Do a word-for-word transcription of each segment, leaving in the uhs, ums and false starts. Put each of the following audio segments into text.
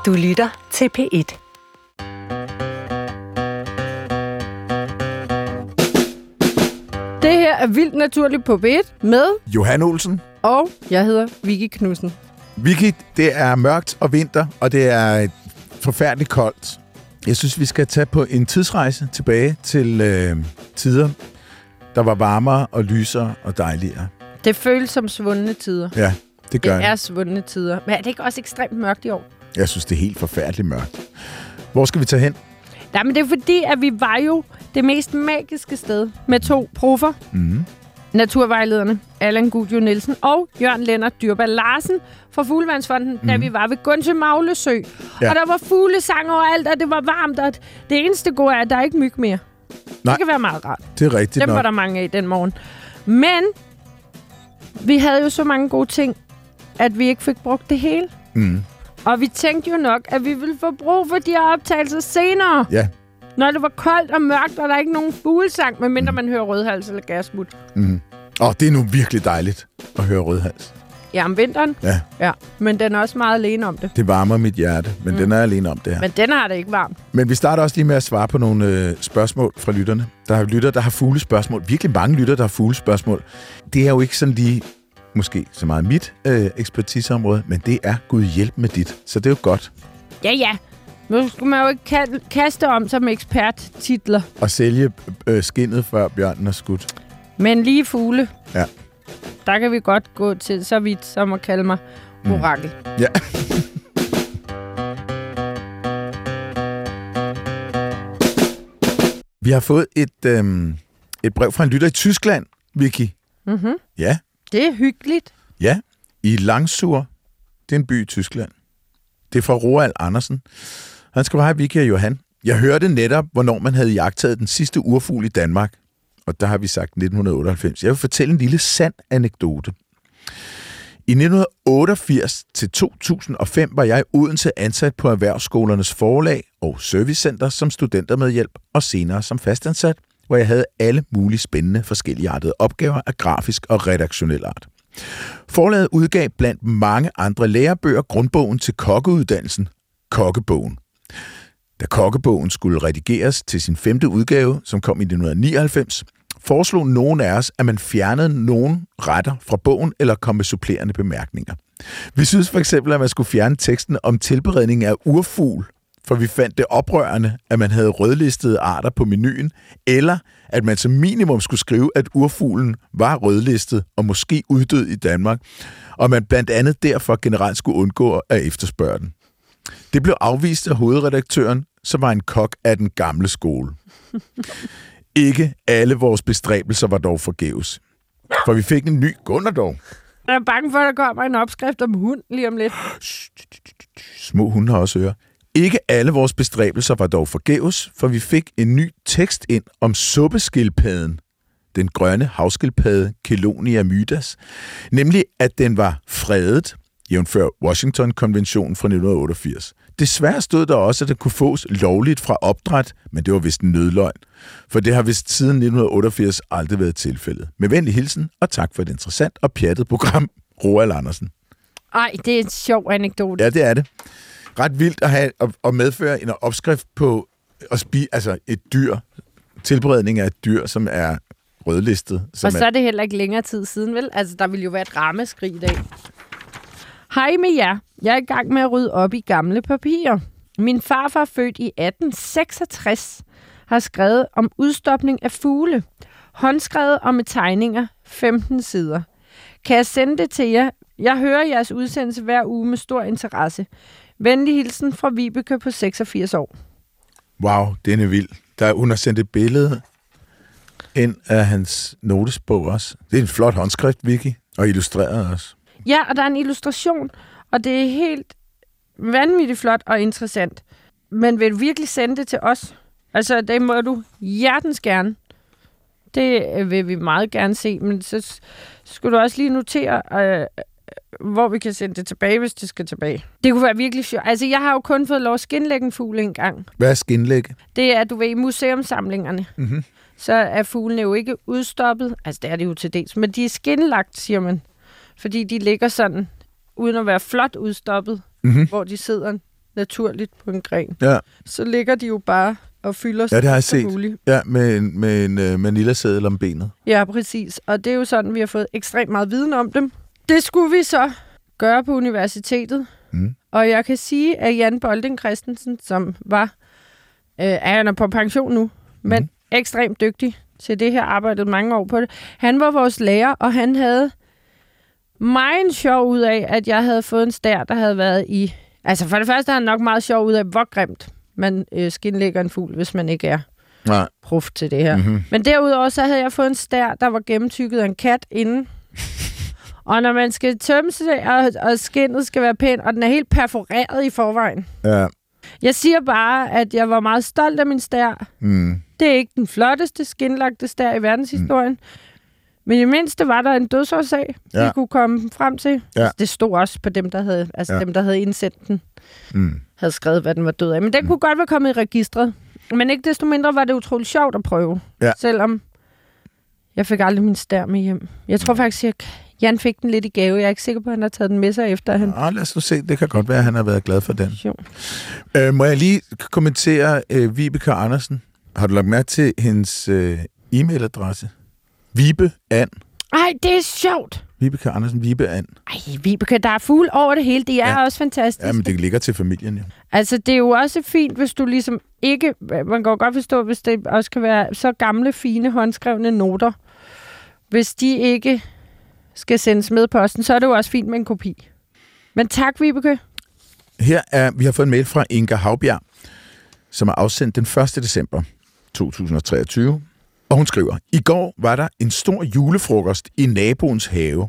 Du lytter til P et. Det her er Vildt Naturligt på P et med Johan Olsen. Og jeg hedder Vicky Knudsen. Vicky, det er mørkt og vinter, og det er forfærdeligt koldt. Jeg synes, vi skal tage på en tidsrejse tilbage til øh, tider, der var varmere og lysere og dejligere. Det føles som svundne tider. Ja, det gør det. Det er svundne tider. Men er det ikke også ekstremt mørkt i år? Jeg synes, det er helt forfærdeligt mørkt. Hvor skal vi tage hen? Ja, men det er fordi, at vi var jo det mest magiske sted med to proffer. Mm. Naturvejlederne Allan Gudjo Nielsen og Jørgen Lennart Dyrba Larsen fra Fuglevandsfonden, mm. da vi var ved Gunse Maglesø. Ja. Og der var fuglesang overalt, og det var varmt, og det eneste gode er, at der er ikke myg mere. Nej, det kan være meget rart. Det er rigtigt Dem nok. var der mange af den morgen. Men vi havde jo så mange gode ting, at vi ikke fik brugt det hele. Mm. Og vi tænkte jo nok, at vi ville få brug for de her optagelser senere. Ja. Når det var koldt og mørkt, og der er ikke nogen fuglesang, medmindre mm. man hører rødhals eller gasmut. Mm. Åh, det er nu virkelig dejligt at høre rødhals. Ja, om vinteren. Ja. Ja, men den er også meget alene om det. Det varmer mit hjerte, men mm. den er alene om det her. Men den har det ikke varmt. Men vi starter også lige med at svare på nogle øh, spørgsmål fra lytterne. Der er lytter, der har fuglespørgsmål. Virkelig mange lytter, der har fuglespørgsmål. Det er jo ikke sådan lige, måske så meget mit øh, ekspertiseområde, men det er Gud hjælp med dit. Så det er jo godt. Ja, ja. Nu skal man jo ikke ka- kaste om sig med eksperttitler. Og sælge øh, skindet, før bjørnen er skudt. Men lige fugle, ja. Der kan vi godt gå til så vidt, som at kalde mig orakel. Mm. Ja. Vi har fået et, øh, et brev fra en lytter i Tyskland, Vicky. Mhm. Ja. Det er hyggeligt. Ja, i Langsur. Det er en by i Tyskland. Det er fra Roald Andersen. Han skriver, hej Vicky og Johan. Jeg hørte netop, hvornår man havde jagtet den sidste urfugl i Danmark. Og der har vi sagt nitten otteoghalvfems. Jeg vil fortælle en lille sand anekdote. I nitten otteogfirs til to tusind og fem var jeg i Odense ansat på Erhvervsskolernes Forlag og Servicecenter som studentermedhjælp og senere som fastansat, hvor jeg havde alle mulige spændende forskelligartede opgaver af grafisk og redaktionel art. Forlaget udgav blandt mange andre lærebøger grundbogen til kokkeuddannelsen, Kokkebogen. Da Kokkebogen skulle redigeres til sin femte udgave, som kom i nitten nioghalvfems, foreslog nogen af os, at man fjernede nogle retter fra bogen eller kom med supplerende bemærkninger. Vi synes for eksempel, at man skulle fjerne teksten om tilberedning af urfugl, for vi fandt det oprørende, at man havde rødlistede arter på menuen, eller at man som minimum skulle skrive, at urfuglen var rødlistet og måske uddød i Danmark, og man blandt andet derfor generelt skulle undgå at efterspørge den. Det blev afvist af hovedredaktøren, som var en kok af den gamle skole. Ikke alle vores bestræbelser var dog forgæves. For vi fik en ny Gunnar dog. Jeg er bange for, at der kommer en opskrift om hund lige om lidt. Små hunde har også ører. Ikke alle vores bestræbelser var dog forgæves, for vi fik en ny tekst ind om suppeskildpadden, den grønne havskildpadde Chelonia mydas, nemlig at den var fredet, jævnfør Washington-konventionen fra nitten otteogfirs. Desværre stod der også, at det kunne fås lovligt fra opdræt, men det var vist en nødløgn, for det har vist siden nitten otteogfirs aldrig været tilfældet. Med venlig hilsen, og tak for et interessant og pjattet program, Roald Andersen. Ej, det er en sjov anekdote. Ja, det er det. Ret vildt at have at medføre en opskrift på at spise, altså et dyr, tilberedning af et dyr, som er rødlistet. Som og så er det heller ikke længere tid siden, vel? Altså, der ville jo være et rammeskrig i dag. Hej med jer. Jeg er i gang med at rydde op i gamle papirer. Min farfar, født i atten seksogtres, har skrevet om udstopning af fugle. Håndskrevet og med tegninger, femten sider. Kan jeg sende det til jer? Jeg hører jeres udsendelse hver uge med stor interesse. Venlig hilsen fra Vibeke på seksogfirs år. Wow, den er vild. Der, hun har sendt et billede ind af hans notesbog også. Det er en flot håndskrift, Vicky, og illustreret også. Ja, og der er en illustration, og det er helt vanvittigt flot og interessant. Men vil du virkelig sende det til os? Altså, det må du hjertens gerne. Det vil vi meget gerne se, men så skulle du også lige notere, øh, hvor vi kan sende det tilbage, hvis det skal tilbage. Det kunne være virkelig sjovt. Altså, jeg har jo kun fået lov at skinlægge en fugl en gang. Hvad er skinlægge? Det er, du ved, i museumsamlingerne. Mm-hmm. Så er fuglene jo ikke udstoppet. Altså, det er det jo til dels. Men de er skinlagt, siger man. Fordi de ligger sådan, uden at være flot udstoppet, mm-hmm. hvor de sidder naturligt på en gren. Ja. Så ligger de jo bare og fylder Ja, det har jeg så set. muligt. Ja, med en, med en uh, Manila-sædel om benet. Ja, præcis. Og det er jo sådan, vi har fået ekstremt meget viden om dem. Det skulle vi så gøre på universitetet. Mm. Og jeg kan sige, at Jan Bolding Christensen, som var, øh, han er på pension nu, men Mm. ekstremt dygtig til det her, arbejdet mange år på det. Han var vores lærer, og han havde meget sjov ud af, at jeg havde fået en stær, der havde været i... Altså for det første har han nok meget sjov ud af, hvor grimt man øh, skinlægger en fugl, hvis man ikke er Nej. prof til det her. Mm-hmm. Men derudover så havde jeg fået en stær, der var gennemtykket af en kat inden. Og når man skal tømme sig, og, og skindet skal være pænt, og den er helt perforeret i forvejen. Ja. Jeg siger bare, at jeg var meget stolt af min stær. Mm. Det er ikke den flotteste skinlagte stær i verdenshistorien. Mm. Men i mindste var der en dødsårsag, ja. vi kunne komme frem til. Ja. Det stod også på dem, der havde, altså ja. dem, der havde indsendt den. Mm. Havde skrevet, hvad den var død af. Men den mm. kunne godt være kommet i registret. Men ikke desto mindre var det utroligt sjovt at prøve. Ja. Selvom jeg fik aldrig min stær med hjem. Jeg tror faktisk, at Jan fik den lidt i gave. Jeg er ikke sikker på, at han har taget den med sig efter. Han... Ja, lad os nu se. Det kan godt være, at han har været glad for den. Øh, må jeg lige kommentere øh, Vibeke Andersen? Har du lagt mærke til hendes øh, e-mailadresse? Vibe An. Ej, det er sjovt. Vibeke Andersen, Vibe An. Ej, Vibeke, der er fugle over det hele. Det er ja. også fantastisk. Ja, men det ligger til familien, jo. Altså, det er jo også fint, hvis du ligesom ikke... Man kan jo godt forstå, hvis det også kan være så gamle, fine, håndskrevne noter. Hvis de ikke skal sendes med posten, så er det jo også fint med en kopi. Men tak, Vibeke. Her er, vi har fået en mail fra Inga Havbjerg, som er afsendt den første december to tusind og treogtyve. Og hun skriver, i går var der en stor julefrokost i naboens have.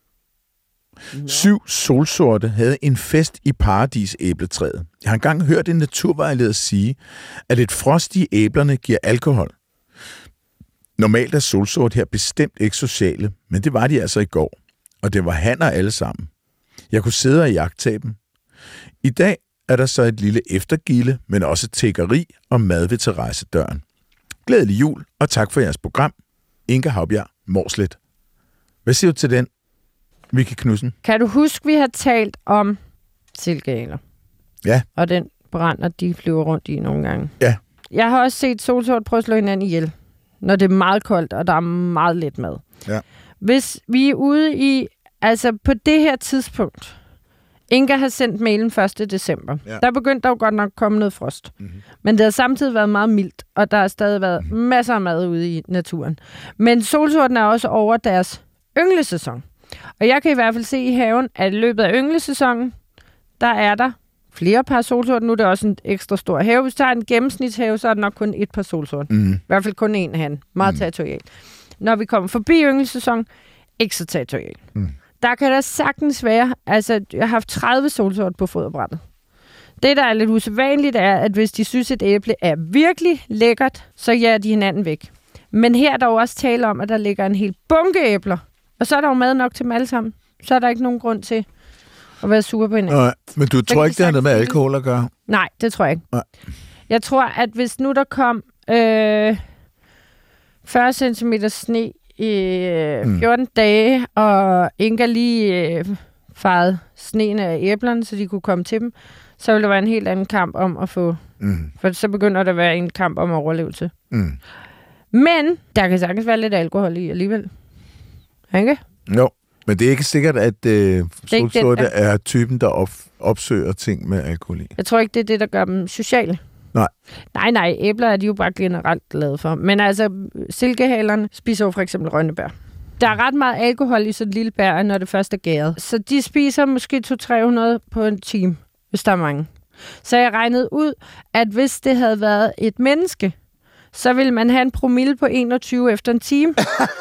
No. Syv solsorte havde en fest i paradisæbletræet. Jeg har engang hørt en naturvejleder sige, at et frost i æblerne giver alkohol. Normalt er solsort her bestemt ikke sociale, men det var de altså i går. Og det var hanner alle sammen. Jeg kunne sidde og jagtage dem. I dag er der så et lille eftergilde, men også tiggeri og mad ved terrassedøren. Glædelig jul, og tak for jeres program. Inga Havbjerg, Morslet. Hvad siger du til den, Vicky Knudsen? Kan du huske, vi har talt om silkehaler? Ja. Og den brænder, de flyver rundt i nogle gange. Ja. Jeg har også set solsort prøve at slå hinanden ihjel, når det er meget koldt, og der er meget lidt mad. Ja. Hvis vi er ude i, altså på det her tidspunkt, Inga har sendt mailen første december. Ja. Der begyndte der jo godt nok komme noget frost. Mm-hmm. Men det har samtidig været meget mildt, og der har stadig været mm-hmm. masser af mad ude i naturen. Men solsorten er også over deres ynglesæson. Og jeg kan i hvert fald se i haven, at i løbet af ynglesæsonen, der er der flere par solsorter. Nu er det også en ekstra stor have. Hvis du tager en gennemsnitshave, så er det nok kun et par solsorter. Mm. I hvert fald kun en han. Meget mm. territorial. Når vi kommer forbi ynglesæson, ikke så territorial. Mm. Der kan der sagtens være, altså jeg har haft tredive solsorter på foderbrættet. Det, der er lidt usædvanligt, er, at hvis de synes, et æble er virkelig lækkert, så jager de hinanden væk. Men her er der jo også tale om, at der ligger en hel bunke æbler. Og så er der jo mad nok til dem alle sammen. Så er der ikke nogen grund til at være sur på hinanden. Nej, men du tror ikke, det har noget med alkohol at gøre? Nej, det tror jeg ikke. Nej. Jeg tror, at hvis nu der kom øh, fyrre centimeter sne i øh, fjorten mm. dage, og Inga lige øh, farede sneen af æblerne, så de kunne komme til dem, så ville der være en helt anden kamp om at få... Mm. For så begynder der at være en kamp om overlevelse. Mm. Men der kan sagtens være lidt alkohol i alligevel. Ikke? Jo, men det er ikke sikkert, at øh, solsorte er typen, der op, opsøger ting med alkohol i. Jeg tror ikke, det er det, der gør dem sociale. Nej. Nej, nej, æbler er de jo bare generelt glade for. Men altså, silkehalerne spiser jo for eksempel rønnebær. Der er ret meget alkohol i sådan et lille bær, når det først er gæret. Så de spiser måske to til tre hundrede på en time, hvis der er mange. Så jeg regnede ud, at hvis det havde været et menneske, så ville man have en promille på enogtyve efter en time.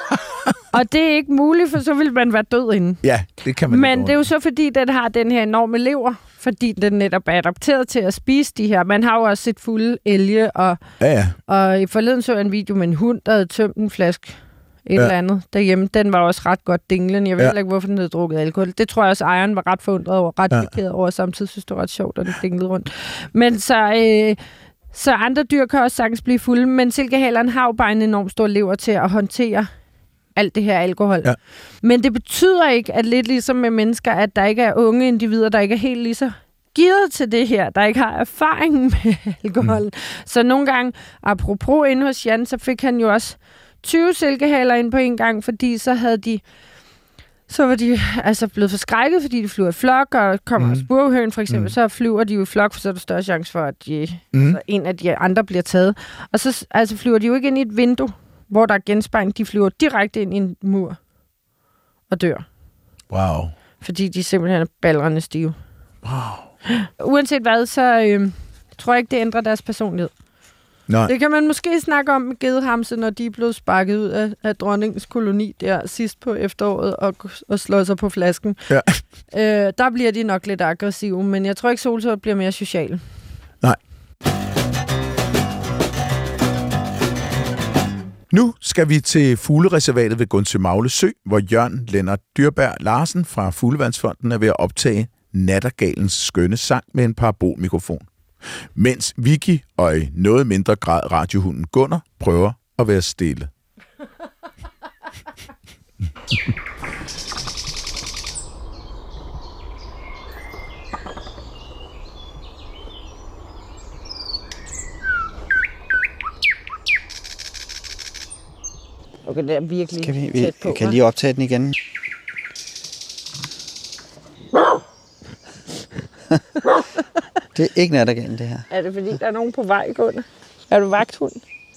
Og det er ikke muligt, for så ville man være død inden. Ja, det kan man. Men det er jo så, fordi den har den her enorme lever, fordi den netop er adapteret til at spise de her. Man har jo også set fulde elge, og, ja, ja. og i forleden så jeg en video med en hund, der havde tømt en flaske et ja. eller andet derhjemme. Den var også ret godt dinglende. Jeg ved ja. ikke, hvorfor den havde drukket alkohol. Det tror jeg også, ejeren var ret forundret over, ret chokeret ja. over, og samtidig synes det var ret sjovt, at den dinglede rundt. Men så... Øh, Så andre dyr kan også sagtens blive fulde, men silkehaleren har jo bare en enorm stor lever til at håndtere alt det her alkohol. Ja. Men det betyder ikke, at lidt ligesom med mennesker, at der ikke er unge individer, der ikke er helt lige så gearet til det her, der ikke har erfaring med alkohol. Mm. Så nogle gange, apropos inde hos Jan, så fik han jo også tyve silkehaler ind på en gang, fordi så havde de så var de altså blevet forskrækket, fordi de flyver i flok, og kommer mm. spurvehøn for eksempel, mm. så flyver de jo i flok, for så er der større chance for, at de, mm. så en af de andre bliver taget. Og så altså, flyver de jo ikke ind i et vindue, hvor der er genspejling. De flyver direkte ind i en mur og dør. Wow. Fordi de simpelthen er ballrende stive. Wow. Uanset hvad, så øh, tror jeg ikke, det ændrer deres personlighed. Nej. Det kan man måske snakke om med gedehamse, når de er blevet sparket ud af, af dronningens koloni der sidst på efteråret og, og slår sig på flasken. Ja. Øh, der bliver de nok lidt aggressive, men jeg tror ikke, solsort bliver mere sociale. Nej. Nu skal vi til fuglereservatet ved Gundsø Sø, hvor Jørgen Lennart Dyrberg Larsen fra Fuglevandsfonden er ved at optage nattergalens skønne sang med en parabolmikrofon. Mens Vicky og i noget mindre grad radiohunden Gunnar prøver at være stille. Okay, det er virkelig Skal vi, vi tæt på. Vi kan lige optage den igen. Det er ikke nattergalen, det her. Er det fordi, der er nogen på vej, Gunnar? Er du vagthund?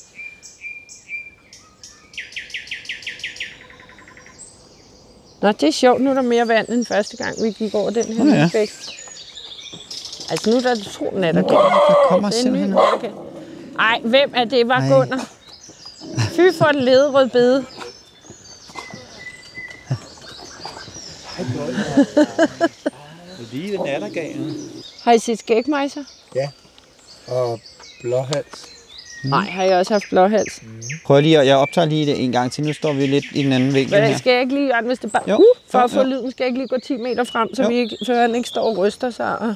Nå, det er sjovt. Nu er der mere vand end første gang, vi gik over den her. Oh, ja. Bæk. Altså, nu er der to nattergale. Der kommer det er simpelthen. nattergale. Ej, hvem er det? Var Gunnar? Fy for et lederød bede. Lige ved nattergalen. Har I set skægmejser? Ja, og blåhals. Mm. Nej, har jeg også haft blåhals? Mm. Prøv lige, jeg optager lige det en gang til. Nu står vi lidt i den anden vinkel her. Skal jeg ikke lige, hvis det bare... Jo. Uh, for jo, at få jo. lyden, skal jeg ikke lige gå ti meter frem, så, Jo. vi ikke, så han ikke står og ryster sig. Og...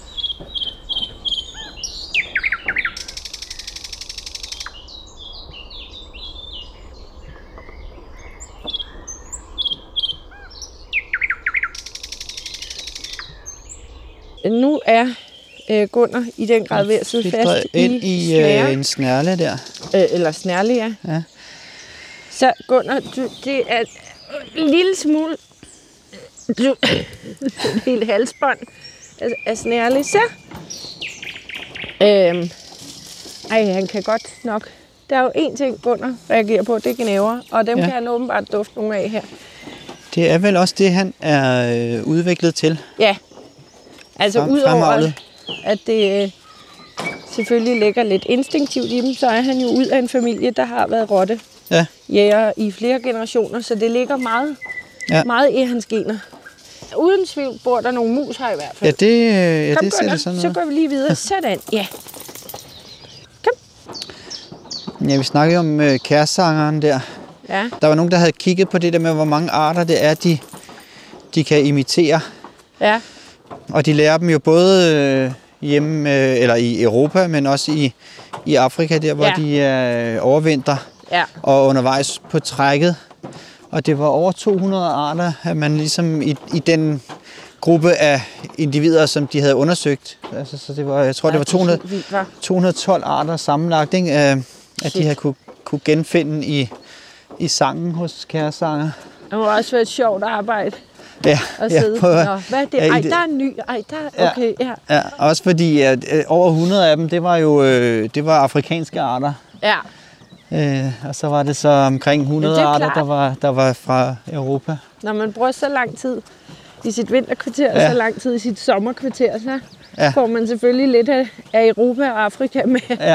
Nu er øh, Gunnar i den grad ved at sidde fast ind i, i øh, en snærle der. Øh, eller snærle, ja. Ja. Så Gunnar, du, det er en lille smule... Du, et helt halsbånd af, af snærle. Så. Øhm, ej, han kan godt nok. Der er jo én ting, Gunnar reagerer på, det er gnæver. Og dem ja. kan han åbenbart dufte nogle af her. Det er vel også det, han er øh, udviklet til. Ja. Altså Frem, udover, fremavlet. at det øh, selvfølgelig ligger lidt instinktivt i dem, så er han jo ud af en familie, der har været rotte Ja. jæger i flere generationer, så det ligger meget, Ja. meget i hans gener. Uden tvivl bor der nogle mus her i hvert fald. Ja, det, øh, ja, Kom, det ser Gunnar, det sådan så ud. går vi lige videre. Sådan, ja. Kom. Ja, vi snakkede om øh, kærsangeren der. Ja. Der var nogen, der havde kigget på det der med, hvor mange arter det er, de, de kan imitere. Ja. Og de lærer dem jo både øh, hjemme, øh, eller i Europa, men også i, i Afrika, der hvor Ja. de øh, overvinter Ja. og undervejs på trækket. Og det var over to hundrede arter, at man ligesom i, i den gruppe af individer, som de havde undersøgt. Altså, så det var, jeg tror, Ja, det var to hundrede, det er vildt, hva'? to hundrede og tolv arter sammenlagt, ikke? Øh, at de havde kunne, kunne genfinde i, i sangen hos kærsanger. Det må også være et sjovt arbejde Ja, at ja, sidde. prøv, Nå, hvad er det? ja, i Ej, det- der er en ny. Ej, der er... Okay, ja. Ja, også fordi at, øh, over hundrede af dem, det var jo øh, det var afrikanske arter. Ja. Øh, og så var det så omkring hundrede Ja, det er arter, klart. der var, der var fra Europa. Når man bruger så lang tid i sit vinterkvarter, Ja. og så lang tid i sit sommerkvarter, så Ja. får man selvfølgelig lidt af, af Europa og Afrika med. Ja,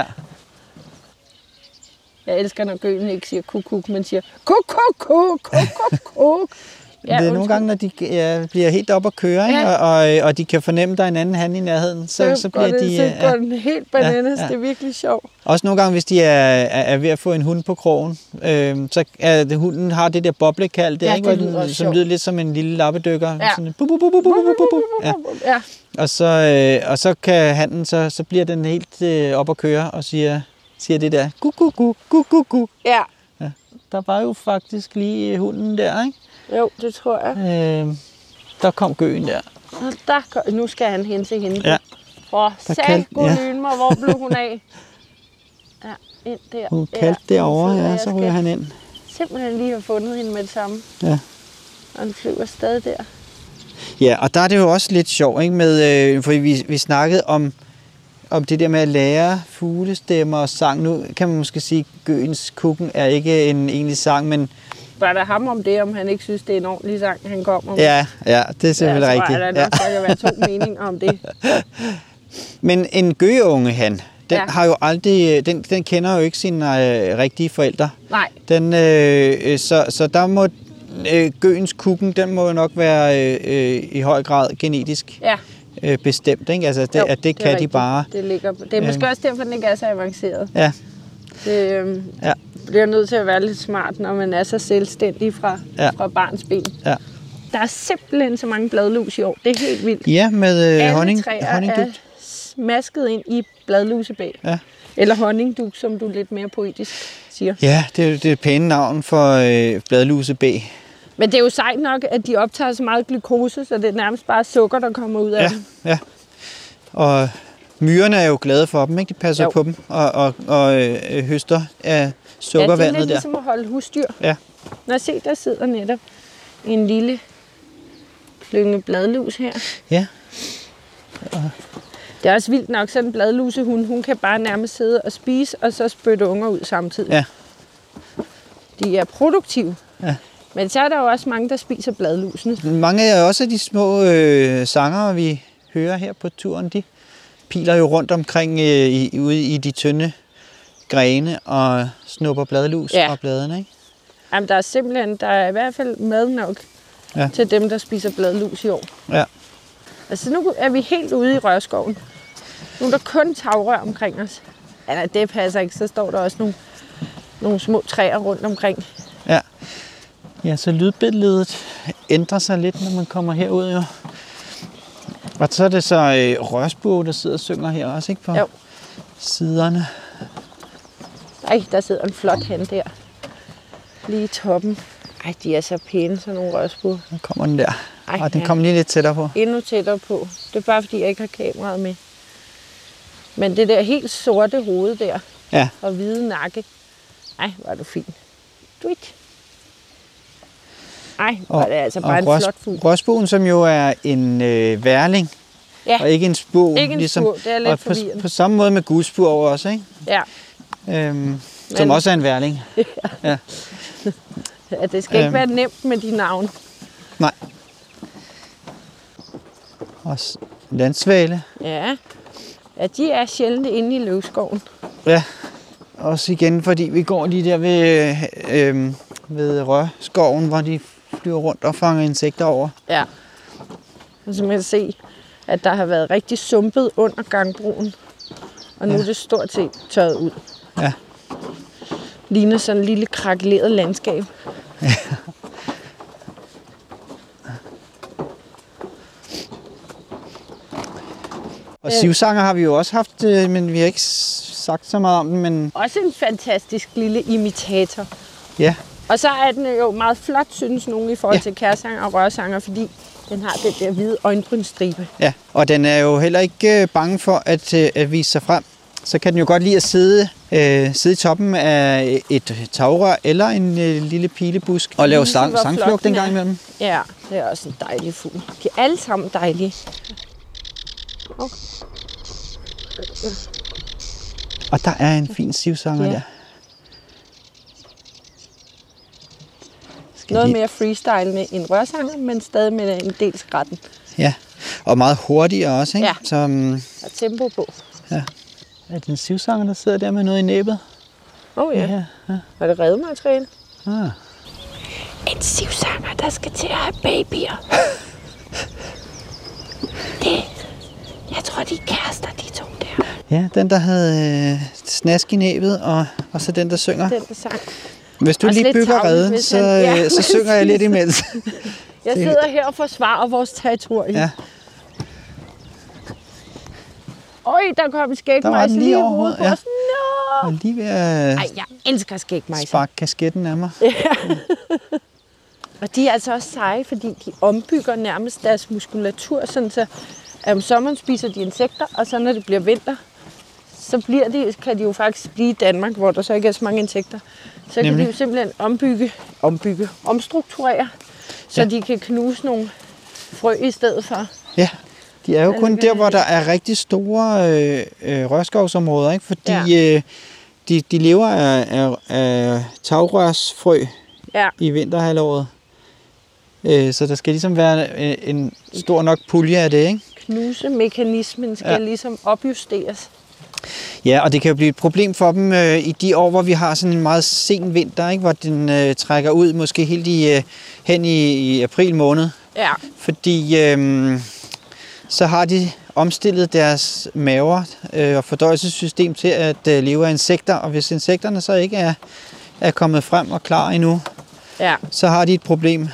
Jeg elsker, når gøen ikke siger kuk, kuk, men siger kuk, kuk, kuk, kuk, kuk, kuk. ja, det er nogle gange, når de ja, bliver helt op at køre, ikke? Ja. Og, og, og de kan fornemme, at der er en anden han i nærheden, så, så bliver går det, de... Så øh, går ja. den helt bananas. Ja, ja. Det er virkelig sjovt. Også nogle gange, hvis de er, er, er ved at få en hund på krogen, øh, så er det, hunden har det der boblekald, der, Ja, ikke, det hvor lyder den, også som sjovt. lyder lidt som en lille lappedykker. Ja. Sådan, bu, bu, bu, bu, bu, bu, bu, bu. Ja. Ja. Og så, øh, og så kan handen, så, så bliver den helt øh, op at køre og siger, siger det der, gu, gu, gu, gu, gu, gu. Ja. Der var jo faktisk lige hunden der, ikke? Jo, det tror jeg. Øh, der kom gøen der. Og der, nu skal han hen til hende. Ja. Åh, sat kaldte- gud ja. lyne mig, hvor blev hun af? Ja, ind der. Hun Ja, kaldte derovre, hun sidder, ja, jeg så skal ryger han ind. Simpelthen lige have fundet hende med det samme. Ja. Og han flyver stadig der. Ja, og der er det jo også lidt sjovt, ikke? Med, øh, for vi, vi snakkede om, om det der med at lære fuglestemmer og sang. Nu kan man måske sige, at Gøgens Kukken er ikke en egentlig sang, men Spørger der ham om det, om han ikke synes, det er en ordentlig sang, han kommer med? ja, ja, det er selvfølgelig ja, rigtigt. Ja, der, der kan være to meninger om det. Men en gøgeunge, han, den Ja. har jo aldrig, den, den kender jo ikke sine øh, rigtige forældre. Nej. Den, øh, så, så der må øh, Gøgens Kukken, den må jo nok være øh, øh, i høj grad genetisk Ja. øh, bestemt, ikke? Altså, det, Jo, at det er kan de rigtigt. bare. Det, ligger, det er måske Øhm. også derfor, den ikke er så avanceret. Ja, Det øhm, ja, bliver nødt til at være lidt smart, når man er så selvstændig fra, Ja. fra barns ben. ja. Der er simpelthen så mange bladlus i år. Det er helt vildt. Ja, med øh, Alle honning, træer er honningduft. smasket ind i bladlusebag. Ja. Eller honningdug, som du lidt mere poetisk siger. Ja, det er jo det er et pæne navn for øh, bladluse B. Men det er jo sejt nok, at de optager så meget glukose, så det er nærmest bare sukker, der kommer ud af Ja, dem. ja. Og myrerne er jo glade for dem, ikke? De passer Jo. på dem og, og, og øh, høster af Ja, det er sukkervandet lidt der. ligesom at holde husdyr. Ja. Nå, se, der sidder netop en lille klynge bladlus her. Ja. Det er også vildt nok, sådan en bladlusehund, hun kan bare nærmest sidde og spise, og så spytte unger ud samtidig. Ja. De er produktive. Ja. Men så er der jo også mange, der spiser bladlusene. Mange af også af de små øh, sangere, vi hører her på turen, de piler jo rundt omkring øh, i, ude i de tynde grene og snupper bladlus Ja. fra bladene, ikke? Jamen, der er simpelthen, der er i hvert fald mad nok Ja. til dem, der spiser bladlus i år. Ja. Altså, nu er vi helt ude i rørskoven. Nu er der kun tagrør omkring os. Ja, nej, det passer ikke. Så står der også nogle, nogle små træer rundt omkring. Ja. Ja, så lydbilledet ændrer sig lidt, når man kommer herud, jo. Og så er det så øh, rørsbue, der sidder og synger her også, ikke? På Jo. siderne. Ej, der sidder en flot han der. Lige i toppen. Ej, de er så pæne, sådan nogle rørsbuer. Nu kommer den der. Ej, Og den ja. kommer lige lidt tættere på. Endnu tættere på. Det er bare, fordi jeg ikke har kameraet med. Men det der helt sorte hoved der, Ja. og hvide nakke. Ej, hvor er du fin. Duit. Ej, hvor er det altså bare en rørs- flot fugl. Rørsbuen, som jo er en øh, værling, Ja, og ikke en spur. ikke en spur. Det er lidt og på, forvirrende. på samme måde med gulspur over også, ikke? Ja. Øhm, som Men- også er en værling. Ja. ja, det skal ikke Øhm. være nemt med de navne. Nej. Og s- landsvale. Ja. Ja, de er sjældent inde i løvskoven. Ja. Også igen, fordi vi går lige der ved, øh, øh, ved rørskoven, hvor de flyver rundt og fanger insekter over. Ja. Og så kan man se, at der har været rigtig sumpet under gangbroen. Og nu Ja. er det stort set tørret ud. Ja. Ligner sådan en lille krakeleret landskab. Og sivsanger har vi jo også haft, øh, men vi har ikke s- sagt så meget om den, men Også en fantastisk lille imitator. ja. Og så er den jo meget flot, synes nogen, i forhold Ja. til kærsanger og rørsanger, fordi den har den der hvide øjenbrynstribe. Ja, og den er jo heller ikke øh, bange for at, øh, at vise sig frem. Så kan den jo godt lide at sidde, øh, sidde i toppen af et tagrør eller en øh, lille pilebusk og lave Vise, sang, hvor flot sangflugt den en gang er. imellem. Ja, det er også en dejlig fugl. De er alle sammen dejlige. Oh. Og der er en fin sivsanger Ja. der. Skal Noget de- mere freestyle med en rørsanger, men stadig med en del skrætten. Ja, og meget hurtigere også, ikke? Ja. Så um, Og tempo på. er det en sivsanger, der sidder der med noget i næbet? Åh oh, ja. Ja, ja. Var det redemateriale? Ah. En sivsanger, der skal til at have babyer. det. Jeg tror, de er kærester, de to der. Ja, den der havde øh, snask i næbet, og, og så den der synger. Den, der sang. Hvis du Også lige lidt bygger tarveligt, redden, hvis så, han- ja, øh, så synger jeg lidt imens. Jeg sidder her og forsvarer vores territorium. Ja. Øj, der kom en skægmejse Der var den lige lige i over hovedet på hovedet, os. Nå! Og lige ved at Ej, jeg elsker skægmejser. sparke kasketten af mig. Og de er altså også seje, fordi de ombygger nærmest deres muskulatur, sådan så at om sommeren spiser de insekter, og så når det bliver vinter, så bliver de, kan de jo faktisk blive i Danmark, hvor der så ikke er så mange insekter. Så Nemlig. kan de jo simpelthen ombygge, ombygge, omstrukturere, så ja. de kan knuse nogle frø i stedet for. Ja, de er jo kun der, hvor der er rigtig store øh, øh, rørskovsområder, ikke? Fordi ja. øh, de, de lever af, af, af tagrørsfrø ja. i vinterhalvåret. Øh, så der skal ligesom være en stor nok pulje af det, ikke? Knusemekanismen skal ja. ligesom opjusteres. Ja, og det kan jo blive et problem for dem øh, i de år, hvor vi har sådan en meget sen vinter, ikke? Hvor den øh, trækker ud måske helt i, øh, hen i, i april måned. Ja. Fordi øh, så har de omstillet deres maver øh, og fordøjelsessystem til at øh, leve af insekter, og hvis insekterne så ikke er, er kommet frem og klar endnu, ja. så har de et problem.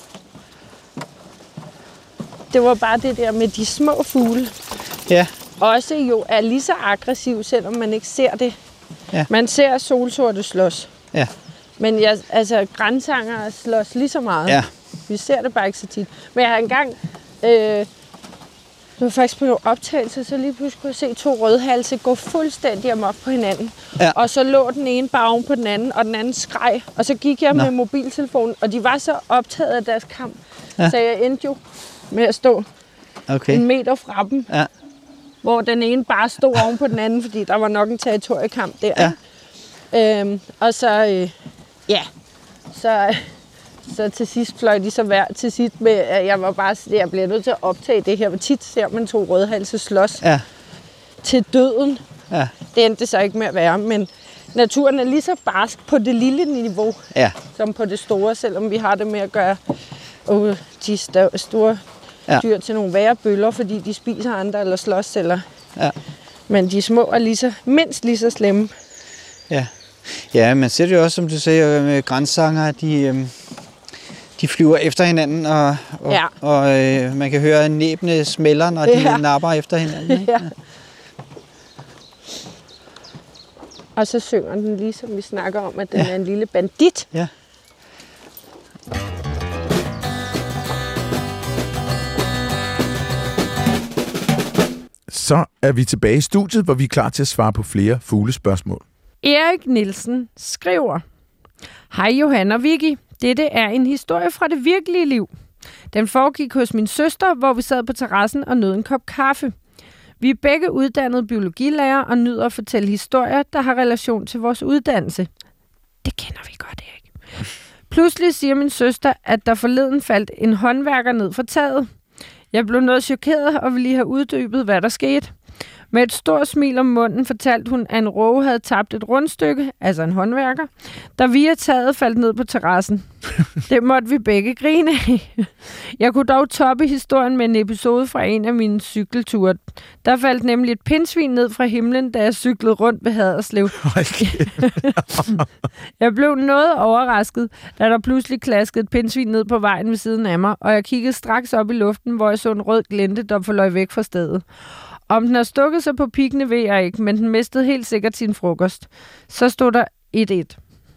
Det var bare det der med de små fugle. Ja. Også jo er lige så aggressiv, selvom man ikke ser det. Ja. Man ser solsorte slås. Ja. Men jeg, altså, grænsanger slås lige så meget. Ja. Vi ser det bare ikke så tit. Men jeg har engang... Øh, det var faktisk på nogle optagelser, så lige pludselig kunne jeg se to rødhalse gå fuldstændig amok på hinanden. Ja. Og så lå den ene bare oven på den anden, og den anden skreg. Og så gik jeg Nå. med mobiltelefonen, og de var så optaget af deres kamp. Ja. Så jeg endte jo med at stå okay. en meter fra dem. Ja. Hvor den ene bare stod oven på den anden, fordi der var nok en territoriekamp der. Ja. Øhm, og så, øh, ja, så, så til sidst fløj de så hver til sidst med, at jeg var bare, jeg bliver nødt til at optage det her, hvor tit ser man to rødhalse slås ja. til døden. Ja. Det endte så ikke med at være, men naturen er lige så barsk på det lille niveau, ja. som på det store, selvom vi har det med at gøre øh, de st- store ja. dyr til nogle værre bøller, fordi de spiser andre eller slås. Eller. Ja. Men de små er lige så, mindst lige så slemme. Ja. Ja, man ser det jo også, som du siger, med grænsanger, de, øh, de flyver efter hinanden, og, og, ja. og øh, man kan høre næbene smælder, når de ja. napper efter hinanden. Ikke? Ja. Og så synger den ligesom vi snakker om, at den ja. er en lille bandit. Ja. Så er vi tilbage i studiet, hvor vi er klar til at svare på flere fuglespørgsmål. Erik Nielsen skriver: Hej Johan og Vicky. Dette er en historie fra det virkelige liv. Den foregik hos min søster, hvor vi sad på terrassen og nød en kop kaffe. Vi er begge uddannede biologilærer og nyder at fortælle historier, der har relation til vores uddannelse. Det kender vi godt, Erik. Pludselig siger min søster, at der forleden faldt en håndværker ned fra taget. Jeg blev noget chokeret og ville lige have uddybet, hvad der skete. Med et stort smil om munden fortalte hun, at en råge havde tabt et rundstykke, altså en håndværker, der via taget faldt ned på terrassen. Det måtte vi begge grine af. Jeg kunne dog toppe historien med en episode fra en af mine cykelture. Der faldt nemlig et pindsvin ned fra himlen, da jeg cyklede rundt ved Haderslev. Jeg blev noget overrasket, da der pludselig klaskede et pindsvin ned på vejen ved siden af mig, og jeg kiggede straks op i luften, hvor jeg så en rød glente, der forløj væk fra stedet. Om den har stukket sig på piggene, ved jeg ikke, men den mistede helt sikkert sin frokost. Så stod der et et.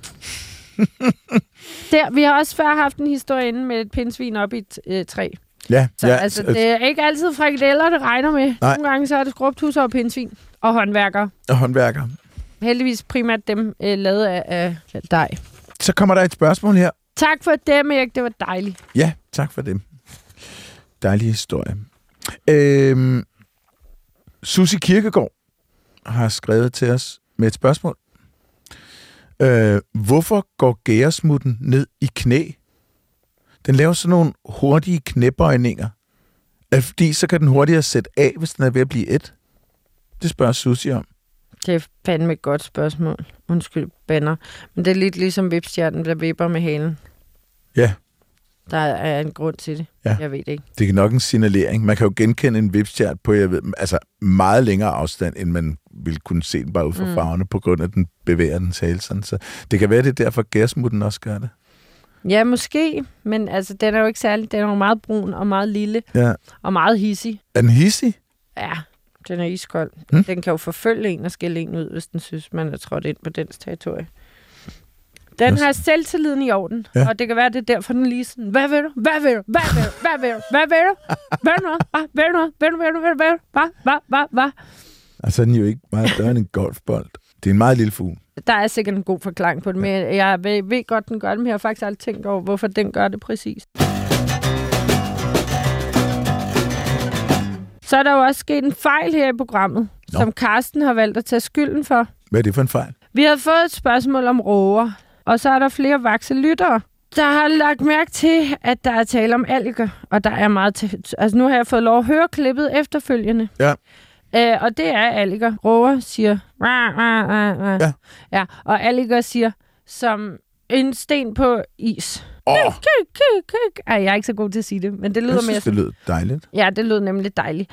Der, vi har også før haft en historie inde med et pindsvin op i et øh, træ. Ja, så ja, altså, det er ikke altid frikadeller, det regner med. Nej. Nogle gange så er det skrubtusser og pindsvin og håndværkere. Og håndværkere. Heldigvis primært dem øh, lavet af, af dig. Så kommer der et spørgsmål her. Tak for dem, Erik. Det var dejligt. Ja, tak for dem. Dejlig historie. Øhm... Susie Kirkegaard har skrevet til os med et spørgsmål. Øh, hvorfor går gæresmutten ned i knæ? Den laver sådan nogle hurtige knæbøjninger. Fordi så kan den hurtigere sætte af, hvis den er ved at blive et. Det spørger Susie om. Det er fandme et godt spørgsmål. Undskyld, banner. Men det er lidt ligesom vipstjernen, der vipper med halen. Ja. Der er en grund til det. Ja. Jeg ved det ikke. Det er nok en signalering. Man kan jo genkende en vipstjert på, jeg ved, altså meget længere afstand, end man ville kunne se den bare ud fra mm. farverne, på grund af, at den bevæger den hale sådan. Så det kan være, det er derfor, gærsmutten også gør det. Ja, måske. Men altså, den er jo ikke særlig. Den er jo meget brun og meget lille. Ja. Og meget hissig. Er den hissig? Ja, den er iskold. Mm. Den kan jo forfølge en og skille en ud, hvis den synes, man er trådt ind på dens territorie. Den har selvtilliden i orden, ja. og det kan være, det er derfor, den lige sådan, hvad vil du? Hvad vil du? Hvad vil du? Hvad vil du? Hvad vil du? Hvad vil du? Hvad vil du? Hvad vil du? Hvad vil du? Hvad vil du? Hvad? Hvad? Hvad? Hvad? Altså, den er jo ikke meget større end en golfbold. Det er en meget lille fugl. Der er sikkert en god forklaring på det, men jeg ved, ved godt, den gør det, men jeg har faktisk aldrig tænkt over, hvorfor den gør det præcis. Så er der jo også sket en fejl her i programmet, Nå. som Karsten har valgt at tage skylden for. Hvad er det for en fejl? Vi har fået et spørgsmål om råger, og så er der flere vakse lyttere, der har lagt mærke til, at der er tale om alger, og der er meget til... Altså nu har jeg fået lov at høre klippet efterfølgende. Ja. Øh, og det er alger. Råger siger... Rah, rah, rah, rah. Ja. Ja. Og alger siger, som en sten på is. Åh! Oh. Ej, jeg er ikke så god til at sige det, men det lyder jeg synes, mere det sådan. lyder dejligt. Ja, det lyder nemlig dejligt.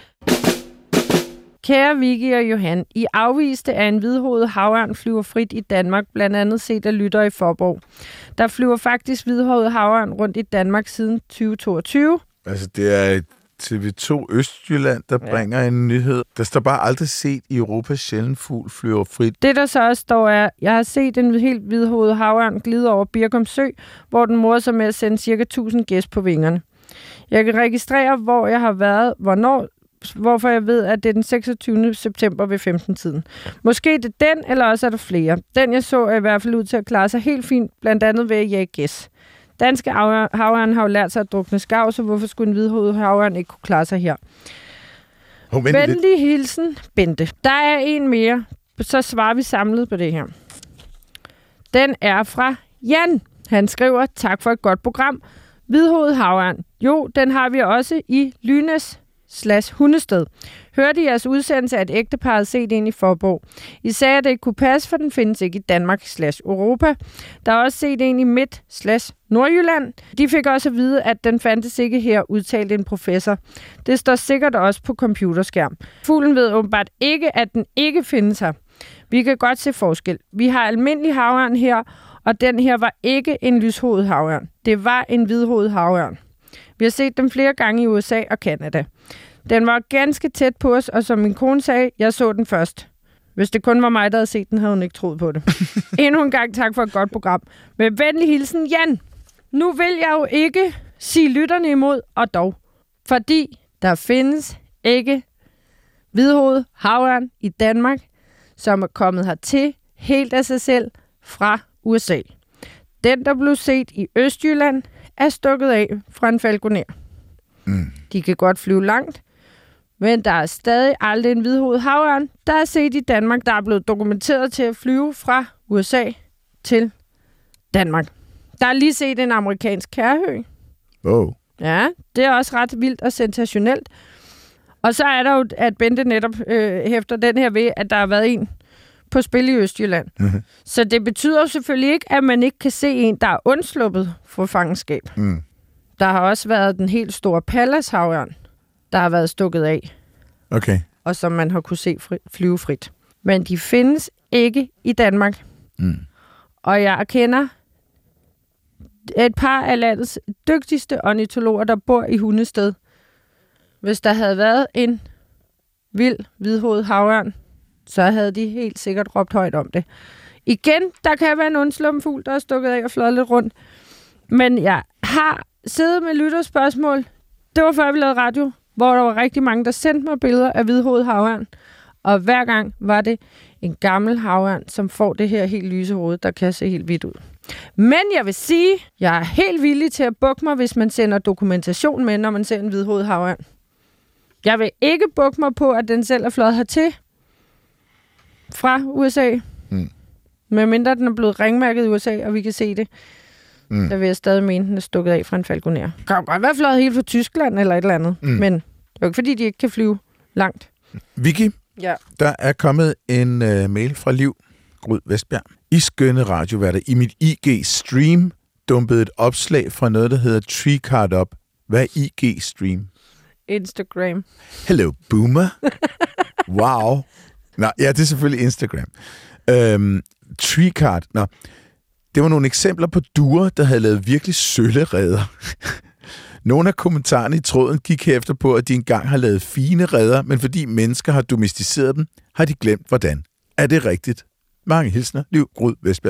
Kære Vicky og Johan, I afviste, at en hvidhovedet havørn flyver frit i Danmark, blandt andet set af lyttere i Forborg. Der flyver faktisk hvidhovedet havørn rundt i Danmark siden tyve toogtyve. Altså, det er T V to Østjylland, der ja. bringer en nyhed. Der står bare aldrig set i Europa sjældent fugl flyver frit. Det, der så også står, er, jeg har set en helt hvidhovedet havørn glide over Birkum Sø, hvor den morer sig med at sende cirka tusind gæs på vingerne. Jeg kan registrere, hvor jeg har været, hvornår, hvorfor jeg ved, at det er den seksogtyvende september ved femten-tiden. Måske det er den, eller også er der flere. Den, jeg så, er i hvert fald ud til at klare sig helt fint, blandt andet ved at jage gæs. Danske havørn har jo lært sig at drukne skarv, så hvorfor skulle en hvidhovedet havørn ikke kunne klare sig her? Oh, Venlig hilsen, Bente. Der er en mere, så svarer vi samlet på det her. Den er fra Jan. Han skriver, tak for et godt program. Hvidhovedet havørn. Jo, den har vi også i Lynes slash Hundested. Hørte I jeres udsendelse, at ægtepar havde set en i Forborg? I sagde, at det ikke kunne passe, for den findes ikke i Danmark slash Europa. Der er også set en i Midt slash Nordjylland. De fik også at vide, at den fandtes ikke her, udtalte en professor. Det står sikkert også på computerskærm. Fuglen ved åbenbart ikke, at den ikke findes her. Vi kan godt se forskel. Vi har almindelig havørn her, og den her var ikke en lyshovedet havørn. Det var en hvidhovedet havørn. Vi har set dem flere gange i U S A og Canada. Den var ganske tæt på os, og som min kone sagde, jeg så den først. Hvis det kun var mig, der havde set den, havde hun ikke troet på det. Endnu en gang tak for et godt program. Med venlig hilsen, Jan. Nu vil jeg jo ikke sige lytterne imod, og dog. Fordi der findes ikke hvidhovedet havørn i Danmark, som er kommet hertil helt af sig selv fra U S A. Den, der blev set i Østjylland, er stukket af fra en falconer. Mm. De kan godt flyve langt, men der er stadig aldrig en hvidhovedet havørn, der er set i Danmark, der er blevet dokumenteret til at flyve fra U S A til Danmark. Der er lige set en amerikansk kærhøg. Wow. Ja, det er også ret vildt og sensationelt. Og så er der jo, at Bente netop øh, hæfter den her ved, at der har været en på spil i Østjylland. Mm-hmm. Så det betyder jo selvfølgelig ikke, at man ikke kan se en, der er undsluppet for fangenskab. Mm. Der har også været den helt store pallashavørn, der har været stukket af. Okay. Og som man har kunne se fri, flyve frit. Men de findes ikke i Danmark. Mm. Og jeg kender et par af landets dygtigste ornitologer, der bor i Hundested. Hvis der havde været en vild hvidhovedet havørn, så havde de helt sikkert råbt højt om det. Igen, der kan være en undsluppen fugl, der er stukket af og fløjet lidt rundt. Men jeg har siddet med lytterspørgsmål. Det var før vi lavede radio, hvor der var rigtig mange, der sendte mig billeder af hvidhovedet havørn. Og hver gang var det en gammel havørn, som får det her helt lyse hoved, der kan se helt hvidt ud. Men jeg vil sige, jeg er helt villig til at bukke mig, hvis man sender dokumentation med, når man ser en hvidhovedet havørn. Jeg vil ikke bukke mig på, at den selv er fløjet hertil fra U S A. Mm. Medmindre den er blevet ringmærket i U S A, og vi kan se det. Mm. Der vil jeg stadig mene, den er stukket af fra en falconer. Det kan godt være fløjet helt fra Tyskland eller et eller andet. Mm. Men det er jo ikke, fordi de ikke kan flyve langt. Vicky, ja. Der er kommet en uh, mail fra Liv Grud Vestbjerg. I skønne radioværter i mit I G-stream dumpede et opslag fra noget, der hedder TreeCard op. Hvad er I G-stream? Instagram. Hello, boomer. Wow. Nå, ja, det er selvfølgelig Instagram. Øhm, TreeCard. Nå, det var nogle eksempler på duer, der havde lavet virkelig sølle reder. Nogle af kommentarerne i tråden gik efter på, at de engang har lavet fine reder, men fordi mennesker har domesticeret dem, har de glemt hvordan. Er det rigtigt? Mange hilsner, Liv Grud Vestbjerg.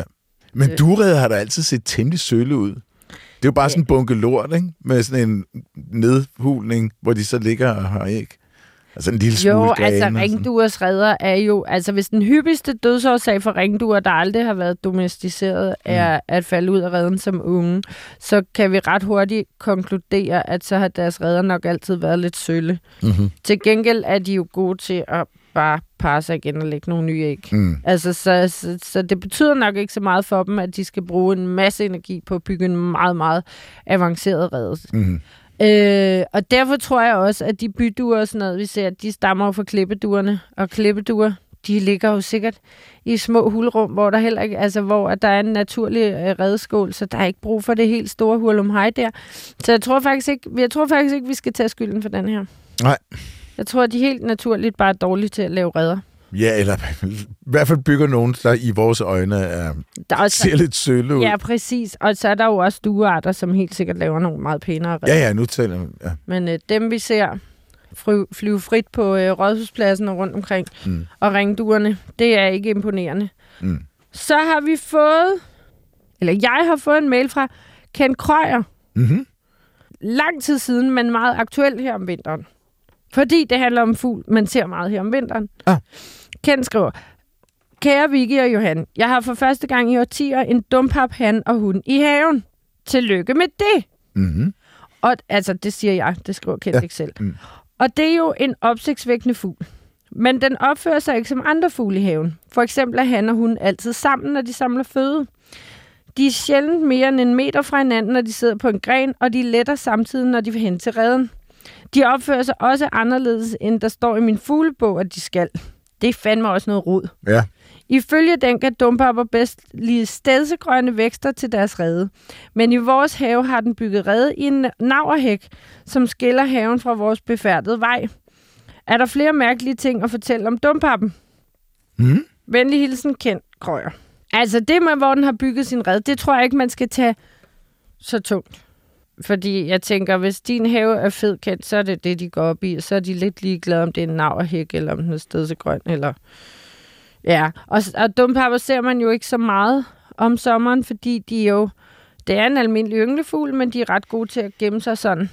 Men dureder har da altid set temmelig sølle ud. Det er jo bare sådan en bunke lort, ikke? Med sådan en nedhulning, hvor de så ligger og har æg. Altså en lille smule Jo, grene. altså ringduers redder er jo... Altså hvis den hyppigste dødsårsag for ringduer, der aldrig har været domesticeret, er mm. at falde ud af redden som unge, så kan vi ret hurtigt konkludere, at så har deres redder nok altid været lidt sølle. Mm-hmm. Til gengæld er de jo gode til at bare parre sig igen og lægge nogle nye æg. Mm. Altså, så, så, så det betyder nok ikke så meget for dem, at de skal bruge en masse energi på at bygge en meget, meget avanceret rede. Mm. Øh, og derfor tror jeg også, at de byduer og sådan noget, vi ser, de stammer jo fra klippeduerne. Og klippeduer, de ligger jo sikkert i små hulrum, hvor der heller ikke, altså hvor der er en naturlig øh, redeskål, så der er ikke brug for det helt store hurlumhej der. Så jeg tror faktisk ikke, jeg tror faktisk ikke, vi skal tage skylden for den her. Nej. Jeg tror, at de helt naturligt bare er dårlige til at lave redder. Ja, eller i hvert fald bygger nogen, der i vores øjne er, der er også, ser lidt sølle ud. Ja, præcis. Og så er der jo også duearter, som helt sikkert laver nogle meget pænere redder. Ja, ja, nu taler jeg. Ja. Men øh, dem, vi ser fly, flyve frit på øh, Rådhuspladsen og rundt omkring, mm. og ringduerne, det er ikke imponerende. Mm. Så har vi fået, eller jeg har fået en mail fra Ken Krøyer. Mm-hmm. Lang tid siden, men meget aktuelt her om vinteren. Fordi det handler om fugl, man ser meget her om vinteren. Ah. Ken skriver, kære Vicky og Johan, jeg har for første gang i årtier en dumpap, han og hun i haven. Tillykke med det! Mm-hmm. Og altså, det siger jeg, det skriver Ken ja. ikke selv. Mm. Og det er jo en opsigtsvækkende fugl. Men den opfører sig ikke som andre fugle i haven. For eksempel er han og hun altid sammen, når de samler føde. De er sjældent mere end en meter fra hinanden, når de sidder på en gren, og de letter samtidig, når de vil hen til reden. De opfører sig også anderledes, end der står i min fuglebog, at de skal. Det er fandme også noget rod. Ja. Ifølge den kan dumpapper bedst lide stedsegrønne vækster til deres rede. Men i vores have har den bygget rede i en naverhæk, som skiller haven fra vores befærdede vej. Er der flere mærkelige ting at fortælle om dumpappen? Mm. Venlig hilsen, Ken Krøyer. Altså det med, hvor den har bygget sin rede, det tror jeg ikke, man skal tage så tungt. Fordi jeg tænker, hvis din have er fed kendt, så er det det, de går op i. Så er de lidt ligeglade, om det er en naverhæk, eller om den er stedsegrøn, eller... Ja, og, og dumpapper ser man jo ikke så meget om sommeren, fordi de jo... Det er en almindelig ynglefugl, men de er ret gode til at gemme sig sådan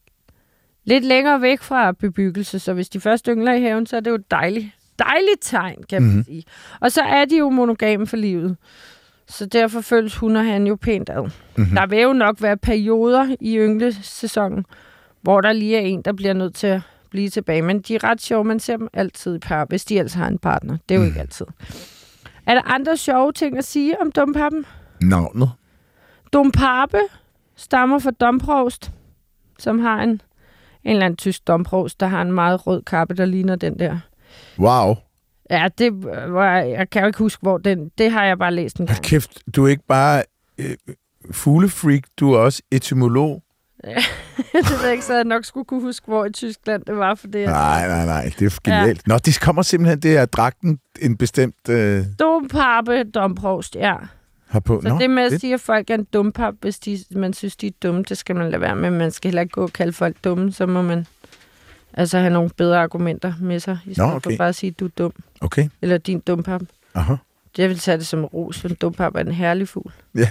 lidt længere væk fra bebyggelse. Så hvis de først yngler i haven, så er det jo et dejligt, dejligt tegn, kan man mm-hmm. sige. Og så er de jo monogame for livet. Så derfor føles hun og han jo pænt ad. Mm-hmm. Der vil jo nok være perioder i ynglesæsonen, hvor der lige er en, der bliver nødt til at blive tilbage. Men de er ret sjove. Man ser dem altid i par, hvis de altså har en partner. Det er jo mm. ikke altid. Er der andre sjove ting at sige om dumpappen? Navnet? Dumpappe stammer fra domprovst, som har en, en eller anden tysk domprovst, der har en meget rød kappe, der ligner den der. Wow. Ja, det var, jeg kan jo ikke huske, hvor den... Det har jeg bare læst en gang. Kæft, du er ikke bare øh, fuglefreak, du er også etymolog. Ja, det ved jeg ikke, så jeg nok skulle kunne huske, hvor i Tyskland det var, for det. Nej, nej, nej, det er genialt. Ja. Nå, det kommer simpelthen, det er dragten en bestemt... Øh... Dumpappe, domprovst, ja. På. Så Nå, det med at det... sige, at folk er en dumpap, hvis de, man synes, de er dumme, det skal man lade være med. Man skal heller ikke gå og kalde folk dumme, så må man altså have nogle bedre argumenter med sig, i stedet Nå, okay. for bare at sige, at du er dum. Okay. Eller din dumpap. Aha. Jeg vil tage det som ros, for en dumpap er en herlig fugl. Ja.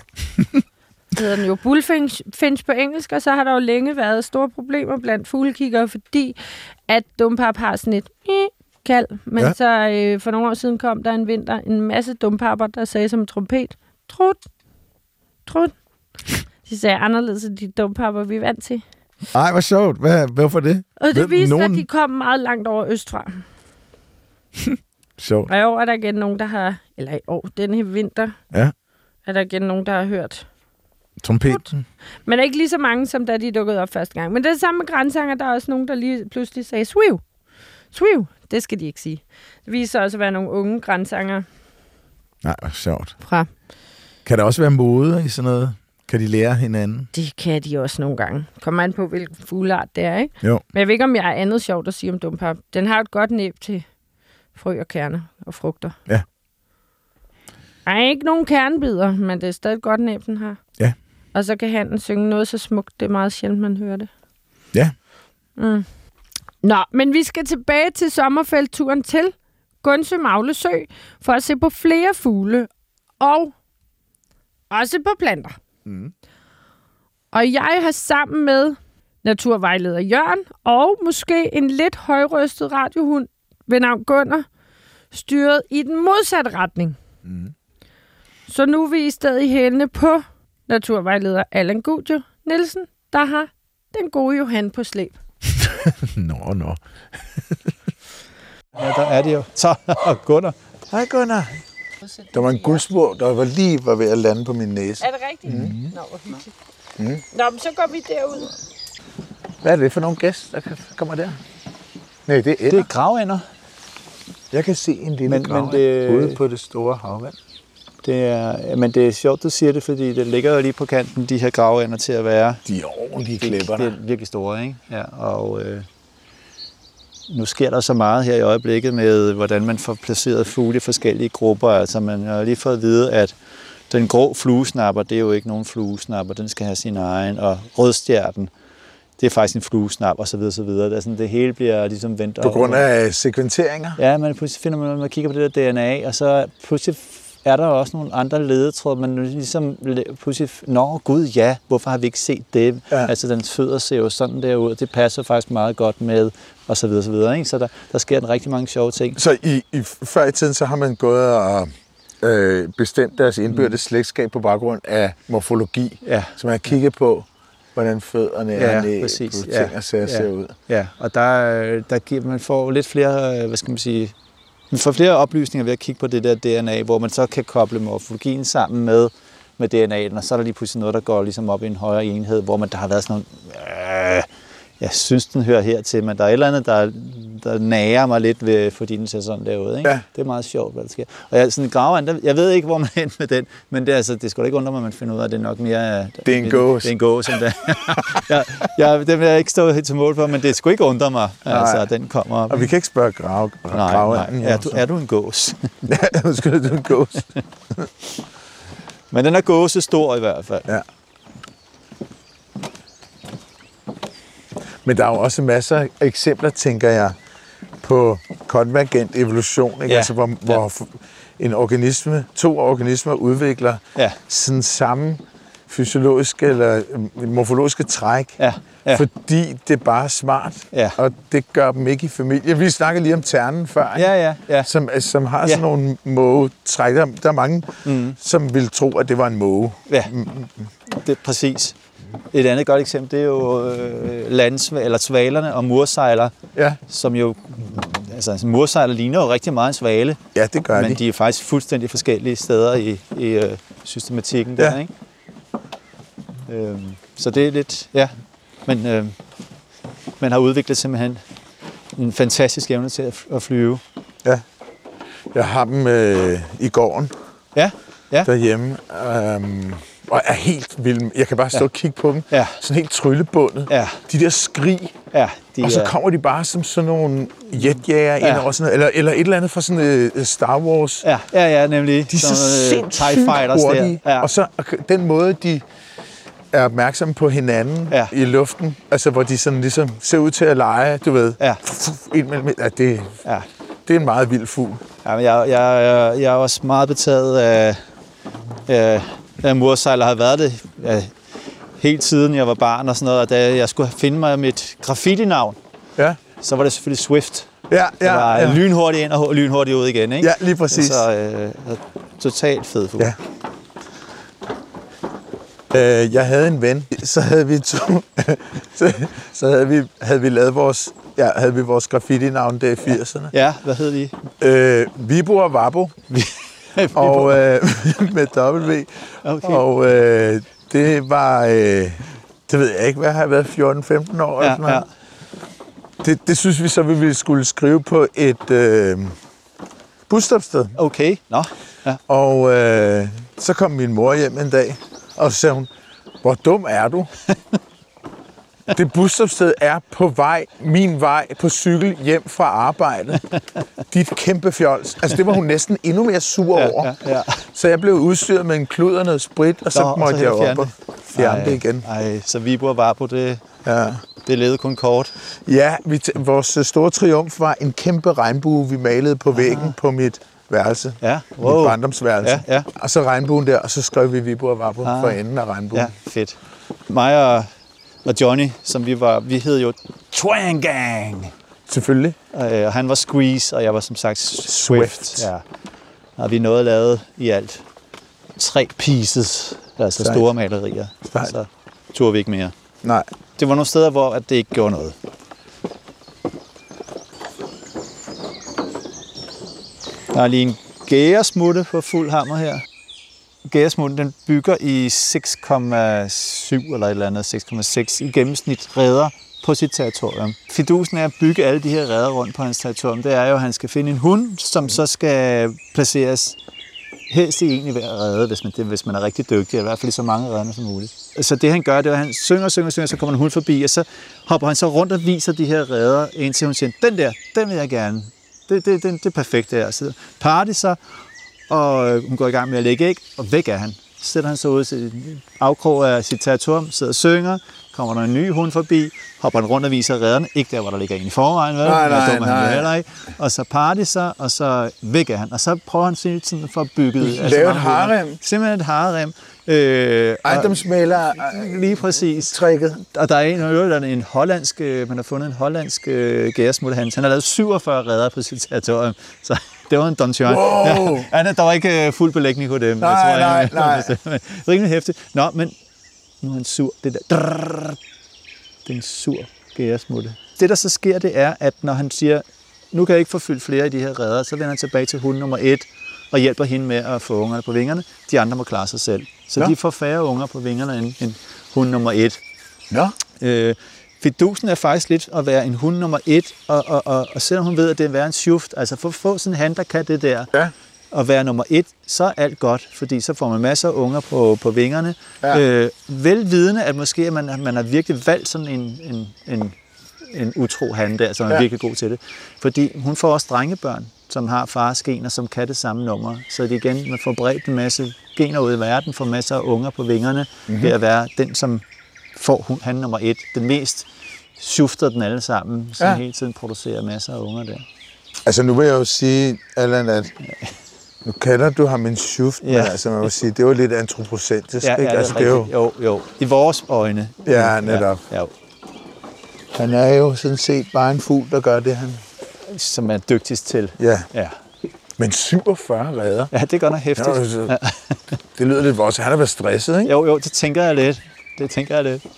Det hedder den jo bullfinch på engelsk, og så har der jo længe været store problemer blandt fuglekiggere, fordi at dumpap har sådan et kald. Men ja. så øh, for nogle år siden kom der en vinter en masse dumpapper, der sagde som en trompet, trut, trut. De sagde anderledes end de dumpapper, vi er vant til. Ej, hvor sjovt. Hvad, hvorfor det? Og det viste, nogen... at de kom meget langt over østfra. Sjovt. Og i år er der igen nogen, der har, eller i år, denne her vinter, ja. er der igen nogen, der har hørt trompeten. Men ikke lige så mange, som da de dukkede op første gang. Men det er samme med grænsanger, der er også nogen, der lige pludselig sagde, swiv, swiv. Det skal de ikke sige. Det viser også at være nogle unge grænsanger. Nej, hvor sjovt. Fra. Kan der også være mode i sådan noget? Kan de lære hinanden? Det kan de også nogle gange. Kommer an på, hvilken fugleart det er, ikke? Jo. Men jeg ved ikke, om jeg er andet sjovt at sige om dumpap. Den har et godt næb til frø og kerner og frugter. Ja. Der er ikke nogen kernebider, men det er stadig et godt næb, den har. Ja. Og så kan han synge noget så smukt. Det er meget sjældent, man hører det. Ja. Mm. Nå, men vi skal tilbage til sommerfeltturen til Gundsø Magle Sø for at se på flere fugle og også på planter. Mm. Og jeg har sammen med naturvejleder Jørgen og måske en lidt højrøstet radiohund ved navn Gunnar styret i den modsatte retning. Mm. Så nu er vi i stedet i hælene på naturvejleder Allan Gudjo Nielsen, der har den gode Johan på slæb. Nå, nå. Ja, der er det jo. Så, og Gunnar. Hej Gunnar. Der var en guldsmå, der var lige var ved at lande på min næse. Er det rigtigt? Mm. Nå, hvor hyggeligt. Mm. Nå, men så går vi derud. Hvad er det for nogle gæster, der kommer der? Nej, det er ænder. Det er gravænder. Jeg kan se en lille Men- grav men det- ude på det store havvand. Det er, men det er sjovt, du siger det, fordi det ligger jo lige på kanten, de her gravænder til at være. De er ordentlige Det, klipper det der. er virkelig store, ikke? Ja, og øh, nu sker der så meget her i øjeblikket med, hvordan man får placeret fugle i forskellige grupper. Altså man har lige fået at vide, at den grå fluesnapper, det er jo ikke nogen fluesnapper, den skal have sin egen, og rødstjerten, det er faktisk en fluesnap, og så videre, så videre. Det, er sådan, det hele bliver ligesom vendt På grund af sekventeringer. Ja, men pludselig finder man, når man kigger på det der D N A, og så pludselig er der også nogle andre ledetråde, man ligesom pludselig, nå gud ja, hvorfor har vi ikke set det? Ja. Altså dens fødder ser jo sådan der ud, det passer faktisk meget godt med, og så videre, så videre. Ikke? Så der, der sker en rigtig mange sjove ting. Så i, i, før i tiden, så har man gået og øh, bestemt deres indbyrdes slægtskab på baggrund af morfologi. Ja. Så man har kigget på, hvordan fødderne Ja, er ned, præcis. på ting Ja, og sager ja. ser ud. Ja, og der, der giver man får lidt flere, hvad skal man sige, man får flere oplysninger ved at kigge på det der D N A, hvor man så kan koble morfologien sammen med, med D N A'en, og så er der lige pludselig noget, der går ligesom op i en højere enhed, hvor man der har været sådan nogle, øh, jeg synes, den hører hertil, men der er et eller andet, der, der nager mig lidt, ved, fordi den ser sådan derude. Ikke? Ja. Det er meget sjovt, hvad der sker. Og jeg, sådan en gravand, jeg ved ikke, hvor man er med den, men det, altså, det skal da ikke undre mig, at man finder ud af, at det er nok mere... Det er en gås. Det er en gås, end det. jeg, jeg, det vil jeg ikke stå helt til mål for, men det skulle ikke undre mig, altså, den kommer op. Og vi kan ikke spørge grav, Nej, gravanden. nej. Er, du, er du en gås? Ja, måske er du en gås. Men den er gåse stor i hvert fald. Ja. Men der er jo også masser af eksempler, tænker jeg, på konvergent evolution, ikke? Ja. Altså, hvor, hvor en organisme, to organismer udvikler Ja. sådan samme fysiologiske eller morfologiske træk, Ja, ja. fordi det er bare smart, Ja. og det gør dem ikke i familie. Vi snakkede lige om ternen før, ikke? Ja, ja, ja. Som, som har Ja. sådan nogle mågetræk. Der, der er mange, mm. som vil tro, at det var en måge. Ja, det er præcis. Et andet godt eksempel, det er jo øh, landsv- eller svalerne og mursejler, Ja, som som jo, altså mursejler ligner jo rigtig meget en svale, ja det gør men de. de er faktisk fuldstændig forskellige steder i, i øh, systematikken der, Ja. ikke? Øhm, så det er lidt, ja, men øh, man har udviklet simpelthen en fantastisk evne til at, at flyve. Ja. Jeg har dem øh, i gården Ja, ja, derhjemme, øhm, og er helt vild. Jeg kan bare stå Ja. og kigge på dem. Ja. Sådan helt tryllebundet. ja, De der skrig, ja. De og så er- kommer de bare som sådan nogle jetjæger ind Ja. over sådan noget, eller, eller et eller andet fra sådan øh, Star Wars. Ja, ja, ja, nemlig. De er så Sådan, øh, sindssygt TIE Fighters hurtige. Der. Ja. Og så den måde, de er opmærksomme på hinanden Ja. i luften, altså hvor de sådan ligesom ser ud til at lege, du ved. Ja. Ind mellem, ja, det, Ja. det er en meget vild fugl. Ja, men jeg, jeg, jeg, jeg er også meget betaget af, af, af mursejler, har været det ja, helt siden jeg var barn og sådan noget, og da jeg skulle finde mig mit graffiti-navn, Ja, så var det selvfølgelig Swift. ja, Det ja. var ja. lynhurtigt ind og lynhurtigt ud igen, ikke? Ja, lige præcis. Så øh, totalt fed fugl. Ja. Øh, jeg havde en ven, så havde vi to, så, så havde vi, havde vi lavet vores, ja, havde vi vores graffiti-navn der i firserne. Ja, hvad hed de? Øh, Vibo og Vabo, og øh, med W. Okay. Og øh, det var, øh, det ved jeg ikke, hvad har jeg været, fjorten femten år eller Ja, sådan noget. ja. Det, det synes vi så, vi ville skulle skrive på et øh, busstopsted. Okay, nå. Ja. Og øh, så kom min mor hjem en dag, og så sagde hun, hvor dum er du? Det busstopsted er på vej, min vej, på cykel hjem fra arbejde. Dit kæmpe fjols. Altså det var hun næsten endnu mere sur over. Ja, ja, ja. Så jeg blev udstyret med en klud og noget sprit, og så Nå, og måtte så jeg fjerne op og det. fjerne det igen. Ej, så Vibo og Varpo, det, Ja, det levede kun kort. ja vi t- vores store triumf var en kæmpe regnbue, vi malede på væggen på mit værelse. Ja, Wow. Mit barndomsværelse. Ja, ja. Og så regnbuen der, og så skrev vi Vibo og Vabo Ah. for enden af regnbuen. Ja, fedt. Mig og, og Johnny, som vi var, vi hed jo Twang Gang. Selvfølgelig. Øh, Og han var Squeeze, og jeg var som sagt Swift. Swift. Ja. Og vi nåede lavet i alt tre pieces, altså Sejt. store malerier. Sejt. Så turde vi ikke mere. Nej. Det var nogle steder, hvor at det ikke gjorde noget. Der er lige en gæresmutte på fuld hammer her. Gæresmutten, den bygger i seks komma syv eller et eller andet, seks komma seks i gennemsnit reder på sit territorium. Fidusen er at bygge alle de her reder rundt på hans territorium. Det er jo, at han skal finde en hund, som så skal placeres helst i en i hver rede, hvis man, det, hvis man er rigtig dygtig, i hvert fald i så mange redder som muligt. Så det han gør, det er, at han synger, synger, synger, så kommer en hund forbi, og så hopper han så rundt og viser de her reder, indtil hun siger, den der, den vil jeg gerne. Det, det, det, det er perfekt der. Så party så, og hun går i gang med at lægge æg, og væk er han. Så sætter han så ud til en afkrog af sit territorium, sidder og synger, kommer der en ny hund forbi, hopper han rundt og viser redderne, ikke der, hvor der ligger en i forvejen, vel? Nej, nej, dum, han nej. heller ikke. Og så party så, og så væk er han. Og så prøver han sådan sådan for at bygge... Lave et harem. Simpelthen et harem. Øh, Ejendomsmæler. lige præcis. Tricket. Og der er en, der er en hollandsk, man har fundet en hollandsk øh, gæresmutte hans. Han har lavet syvogfyrre redder på sit territorium, så det var en Don Juan. Wow. Ja, han er dog ikke øh, fuld belægning på dem. Nej, jeg tror, nej, jeg, nej. Rimelig hæftigt. Nå, men nu er han sur. Det der, drrr, det er en sur gæresmutte. Det, der så sker, det er, at når han siger, nu kan jeg ikke få fyldt flere af de her redder, så vender han tilbage til hund nummer et og hjælper hende med at få ungerne på vingerne. De andre må klare sig selv. Så Ja. de får færre unger på vingerne end, end hund nummer et. Nå. Øh, fidusen er faktisk lidt at være en hund nummer et, og, og, og, og selvom hun ved, at det er at være en sjuft, altså for at få sådan en han, der kan det der, Ja. at være nummer et, så er alt godt, fordi så får man masser af unger på, på vingerne. Ja. Øh, velvidende, at måske at man, man har virkelig valgt sådan en, en, en, en utro han der, som er Ja. virkelig god til det. Fordi hun får også drengebørn, som har fars gener, som kan det samme nummer. Så det igen, man får bredt en masse gener ud i verden, får masser af unger på vingerne, mm-hmm. ved at være den, som får hun, han nummer et. Den mest sjufter den alle sammen, som Ja. hele tiden producerer masser af unger der. Altså nu vil jeg jo sige, Allan, at nu kalder du ham en schuft, ja. Ja. Men altså man vil sige, det var lidt antropocentrisk, Ja, ikke? ja, det Altså, er det er jo, rigtigt. Jo, jo. I vores øjne. Ja, netop. Ja, jo. han er jo sådan set bare en fugl, der gør det, han... Som er dygtigst til. Ja, Ja, men syvogfyrre redder. ja det er godt nok hæftigt. Ja, altså, det lyder lidt vores. Han har været stresset, ikke? Jo, jo, det tænker jeg lidt. Det tænker jeg lidt.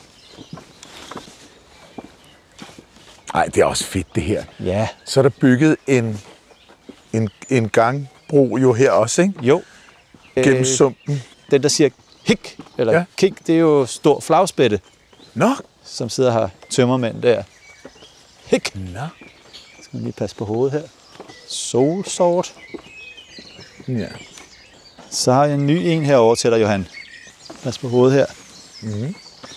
Nej, det er også fedt, det her. Ja, Så er der bygget en, en, en gangbro jo her også, ikke? jo. Gennem Øh, sumpen. Den, der siger hik, eller Ja. ja. kik, det er jo stor flagspætte, Nå. som sidder her tømmermænd der. Hik. Nå. Skal man lige passe på hovedet her. Solsort. Ja. Så har jeg en ny en herovre til dig, Johan. Pas på hovedet her. Mhm.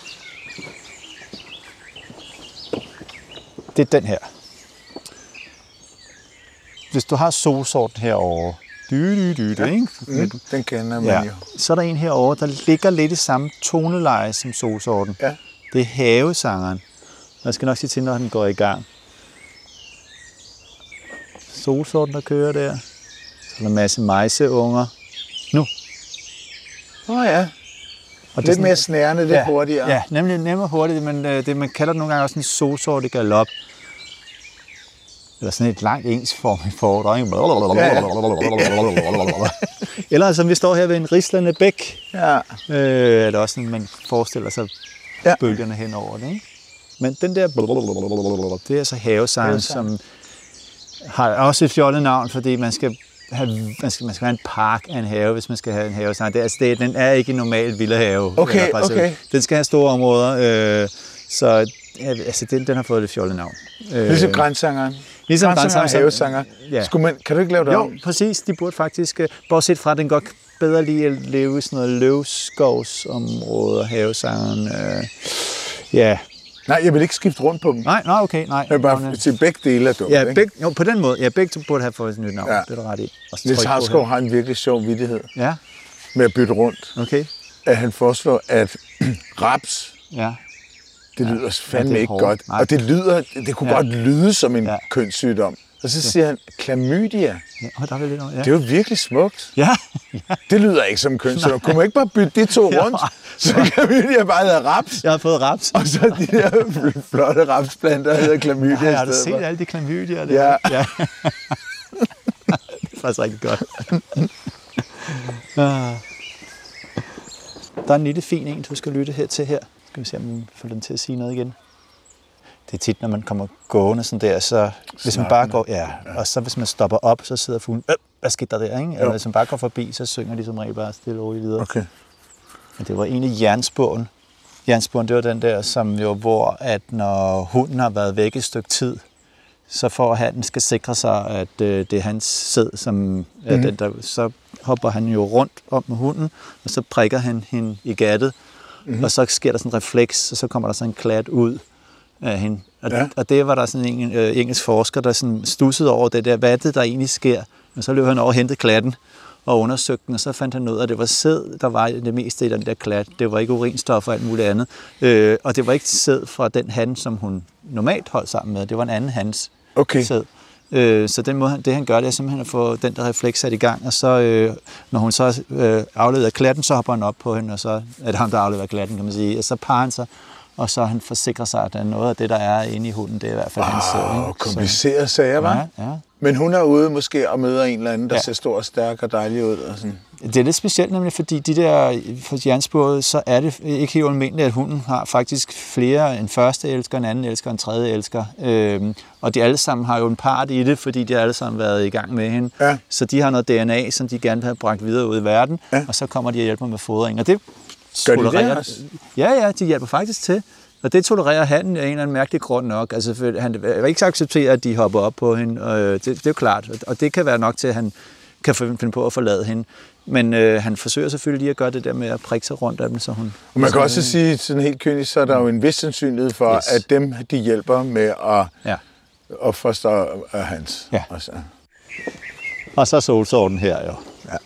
Det er den her. Hvis du har solsorten herovre, dy, dy, dy, dy, ikke? Mm, den kender man Ja. jo. Så er der en herovre, der ligger lidt i samme toneleje som solsorten. Ja. Det er havesangeren. Jeg skal nok sige til, når den går i gang. Solsorten, der kører der. Så er der en masse mejseunger. Nu. Åh oh, ja. Og Lidt mere snærende, lidt ja, hurtigere. Ja, nemlig nemmere hurtigt, men øh, det, man kalder det nogle gange også en solsort i galop. Eller sådan et langt ensformigt foredrag. Ikke? Eller som vi står her ved en rislende bæk, Ja. øh, er det også sådan, man forestiller sig Ja. ja. bølgerne hen over det. Ikke? Men den der, det er så havesangen, Havesang. som har også et fjollet navn, fordi man skal have, man skal, man skal have en park af en have, hvis man skal have en havesang. Det, altså, det, den er ikke en normal villahave. Okay, Eller faktisk- okay. Den skal have store områder, øh, så ja, altså, den, den har fået et fjollet navn. Øh, Ligesom grænsangeren. Ligesom Grænsanger og grænsanger. havesanger. Ja. Skulle man, kan du ikke lave det Jo, om? præcis. De burde faktisk, øh, bortset fra, at den godt bedre lide at leve i sådan noget løvskovsområder, havesangeren. Øh, ja, Nej, jeg vil ikke skifte rundt på dem. nej, nej, okay, nej. Jeg vil bare sige, begge dele er dumt, Ja, ikke? begge, jo, på den måde. Ja, begge to burde have fået et nyt navn. Ja. Ja. Det er du ret i. Og så Niels tryk på Hausgaard her. har en virkelig sjov vittighed Ja, med at bytte rundt. okay. At han foreslår, at raps, Ja. det lyder Ja, fandme det er ikke hårdt. godt. Nej. Og det lyder, det kunne Ja. godt lyde som en Ja. kønssygdom. Og så siger han, klamydia. Ja, og der er lidt, ja. Det er jo virkelig smukt. Ja. Det lyder ikke som kønssygdom. Kunne man ikke bare bytte de to rundt? Så klamydia bare hedder raps. Jeg har fået raps. Og så de der flotte rapsplanter hedder klamydia. Ja, har du set alle de klamydier? Ja. ja. Det er faktisk rigtig godt. Der er en lille fin en, du skal lytte her til her. Skal vi se, om vi får den til at sige noget igen. Det er tit, når man kommer gående sådan der, så hvis man bare går, ja, og så hvis man stopper op, så sidder fuglen, øh, hvad skete der der, ikke? Eller hvis man bare går forbi, så synger de som regel bare stille og roligt videre. Okay. Men det var egentlig jernspåen. Jernspåen, det var den der, som jo, hvor at når hunden har været væk et stykke tid, så for at hannen skal sikre sig, at øh, det er hans sæd, som mm-hmm. er den der, så hopper han jo rundt om med hunden, og så prikker han hende i gattet, mm-hmm. og så sker der sådan en refleks, og så kommer der sådan en klat ud af hende. Og, ja. og det var der sådan en øh, engelsk forsker, der sådan stussede over det der, hvad er det, der egentlig sker? Og så løb han over og hentede klatten og undersøgte den, og så fandt han ud af, at det var sæd, der var det meste i den der klat. Det var ikke urinstoffer og alt muligt andet. Øh, og det var ikke sæd fra den han, som hun normalt holdt sammen med. Det var en anden hans okay. sæd. Øh, så den måde, det han gør, det er simpelthen at få den der refleks sat i gang, og så øh, når hun så øh, afleverer klatten, så hopper han op på hende, og så er det ham, der afleverer klatten, kan man sige. Og så parer han sig, og så han forsikrer sig, at der er noget af det, der er inde i hunden, det er i hvert fald wow, hans sæd. Wow, komplicerede sager, hva'? Ja, ja. Men hun er ude måske og møder en eller anden, der ja. ser stor og stærk og dejlig ud. Og sådan. Det er lidt specielt, nemlig fordi de der for jernsporet, så er det ikke helt almindeligt, at hunden har faktisk flere, en første elsker, en anden elsker, en tredje elsker. Øhm, og de alle sammen har jo en part i det, fordi de har alle sammen været i gang med hende. Ja. Så de har noget D N A, som de gerne vil have bragt videre ud i verden, ja. og så kommer de og hjælper med fodring. Og det gør de det også? Ja, ja, de hjælper faktisk til. Og det tolererer han af en eller anden mærkelig grund nok. Altså, han vil ikke acceptere, at de hopper op på hende. Og det, det er jo klart. Og det kan være nok til, at han kan finde på at forlade hende. Men øh, han forsøger selvfølgelig lige at gøre det der med at prikke sig rundt af dem, så hun... Og man kan også sige, sådan helt kynisk, så er der jo en vis sandsynlighed for, yes. at dem, de hjælper med at, ja. at forstå hans. Ja. Og så, og så solsorten her jo. Ja.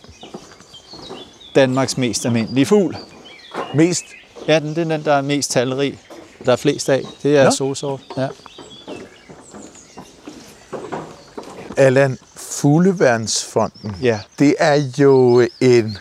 Danmarks mest almindelige fugl. Mest? Ja, den, det er den, der er mest talrig. Der er flest af. Det er ja. solsort. Ja. Allan, Fugleværnsfonden, ja. det er jo en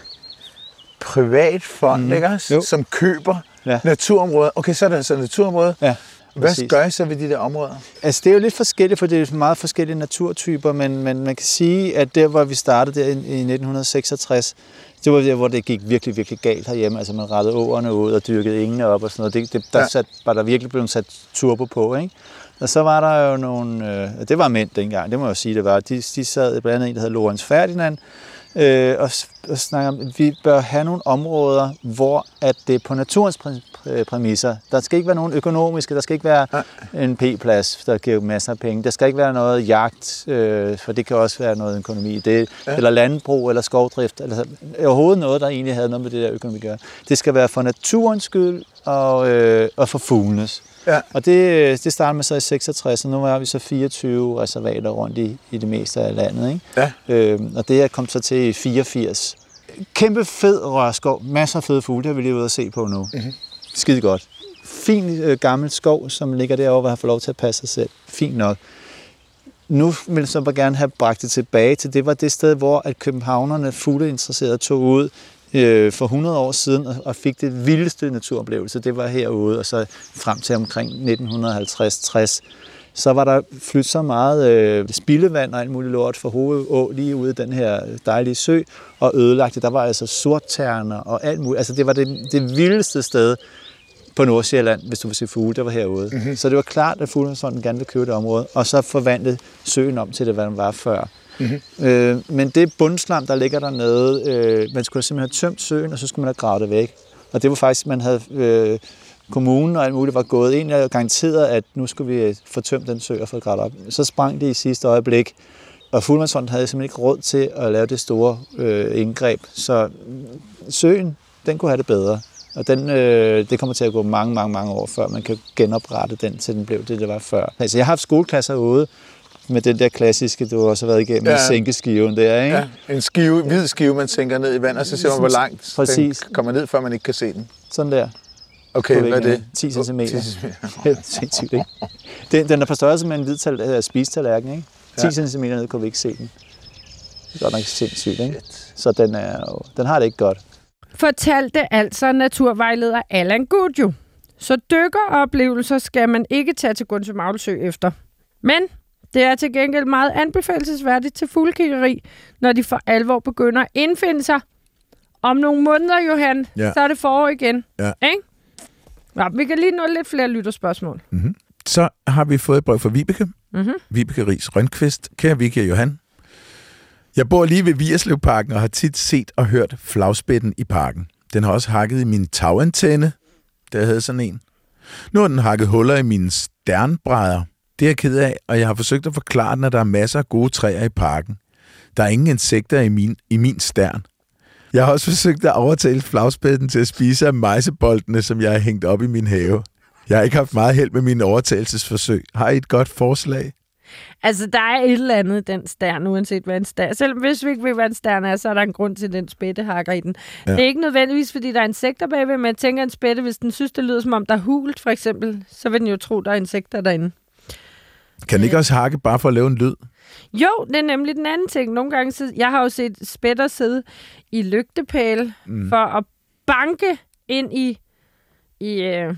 privat fond, mm. ikke også? Jo. Som køber ja. naturområder. Okay, så er der altså naturområder. Ja. Hvad præcis. Gør I så ved de der områder? Altså, det er jo lidt forskelligt, for det er meget forskellige naturtyper, men, men man kan sige, at der, hvor vi startede der i, i nitten seksogtres, det var der, hvor det gik virkelig, virkelig galt herhjemme. Altså, man rettede åerne ud og dyrkede engene op og sådan noget. Det, det, der ja. sat, var der virkelig blevet sat turbo på, ikke? Og så var der jo nogle... Øh, det var mænd dengang, det må jeg jo sige, det var. De, de sad blandt andet en, der hed Lorenz Ferdinand, øh, og, og snakker om, at vi bør have nogle områder, hvor at det er på naturens præmisser. Der skal ikke være nogen økonomiske, der skal ikke være ja. en P-plads, der giver masser af penge. Der skal ikke være noget jagt, øh, for det kan også være noget økonomi i det, ja. eller landbrug, eller skovdrift, eller overhovedet noget, der egentlig havde noget med det der økonomi at gøre. Det skal være for naturens skyld og, øh, og for fuglenes. Ja. Og det, det startede med så i seksogtres, og nu har vi så fireogtyve reservater rundt i, i det meste af landet. Ikke? Ja. Øhm, og det er kommet så til fireogfirs. Kæmpe fed rørskov, masser af fede fugle, det har vi lige ude at se på nu. Mm-hmm. Skide godt. Fin øh, gammel skov, som ligger derovre, og har fået lov til at passe sig selv. Fint nok. Nu vil jeg så bare gerne have bragt det tilbage til, det var det sted, hvor at københavnerne fugleinteresserede tog ud øh, for hundrede år siden og, og fik det vildeste naturoplevelse. Det var herude, og så frem til omkring nitten halvtreds tres. Så var der flyttet så meget øh, spildevand og alt muligt lort fra Hovedå lige ude i den her dejlige sø, og ødelagt det. Der var altså sortterner og alt muligt. Altså det var det, det vildeste sted på Nordsjælland, hvis du vil se fugle, der var herude. Mm-hmm. Så det var klart, at Fugleværnsfonden gerne ville købe det område, og så forvandle søen om til det, hvad den var før. Mm-hmm. Øh, men det bundslam, der ligger dernede, øh, man skulle simpelthen have tømt søen, og så skulle man have gravet det væk. Og det var faktisk, man havde... Øh, kommunen og alt muligt var gået ind og garanteret, at nu skulle vi få tømt den sø og få gravet op. Så sprang det i sidste øjeblik, og Fugleværnsfonden havde simpelthen ikke råd til at lave det store øh, indgreb. Så søen, den kunne have det bedre. Og den, øh, det kommer til at gå mange, mange, mange år, før man kan genoprette den, til den blev det, det var før. Altså, jeg har haft skoleklasser ude med den der klassiske, du har også været igennem, ja. Sænkeskiven der, ikke? Ja, en skive, hvid skive, man sænker ned i vand, og så ser man, hvor langt præcis. Den kommer ned, før man ikke kan se den. Sådan der. Okay, hvad er det? ti centimeter. Sindssygt, ikke? Den, den er på størrelse med en hvid spisetallerken, ikke? ti centimeter ned kunne vi ikke se den. Det er godt nok sindssygt, ikke? Så den, er, den har det ikke godt. Fortalte altså naturvejleder Allan Gudjo. Så dykkeroplevelser skal man ikke tage til Gundsø Maglesø efter. Men det er til gengæld meget anbefalelsesværdigt til fuglekiggeri, når de for alvor begynder at indfinde sig. Om nogle måneder, Johan, ja. Så er det forår igen. Ja. Ikke? Ja, vi kan lige nå lidt flere lytterspørgsmål. Mm-hmm. Så har vi fået et brev fra Vibeke. Mm-hmm. Vibeke Ries Rønqvist. Kære Vicky og Johan. Jeg bor lige ved Vigerslevparken og har tit set og hørt flagspætten i parken. Den har også hakket i min tagantenne, da jeg havde sådan en. Nu har den hakket huller i mine sternbrædder. Det er jeg ked af, og jeg har forsøgt at forklare den, at der er masser af gode træer i parken. Der er ingen insekter i min, i min stern. Jeg har også forsøgt at overtale flagspætten til at spise af mejseboldene, som jeg har hængt op i min have. Jeg har ikke haft meget held med mine overtagelsesforsøg. Har I et godt forslag? Altså, der er et eller andet i den stern, uanset hvad en stern. Selvom hvis vi ikke ved, hvad en stern er, så er der en grund til, at den spætte hakker i den. Ja. Det er ikke nødvendigvis, fordi der er insekter bagved, men jeg tænker, en spætte, hvis den synes, det lyder som om, der er hult, for eksempel, så vil den jo tro, der er insekter derinde. Kan den ikke også hakke bare for at lave en lyd? Jo, det er nemlig den anden ting. Nogle gange, så, jeg har jo set spætter sidde i lygtepæle mm. for at banke ind i, i, øh,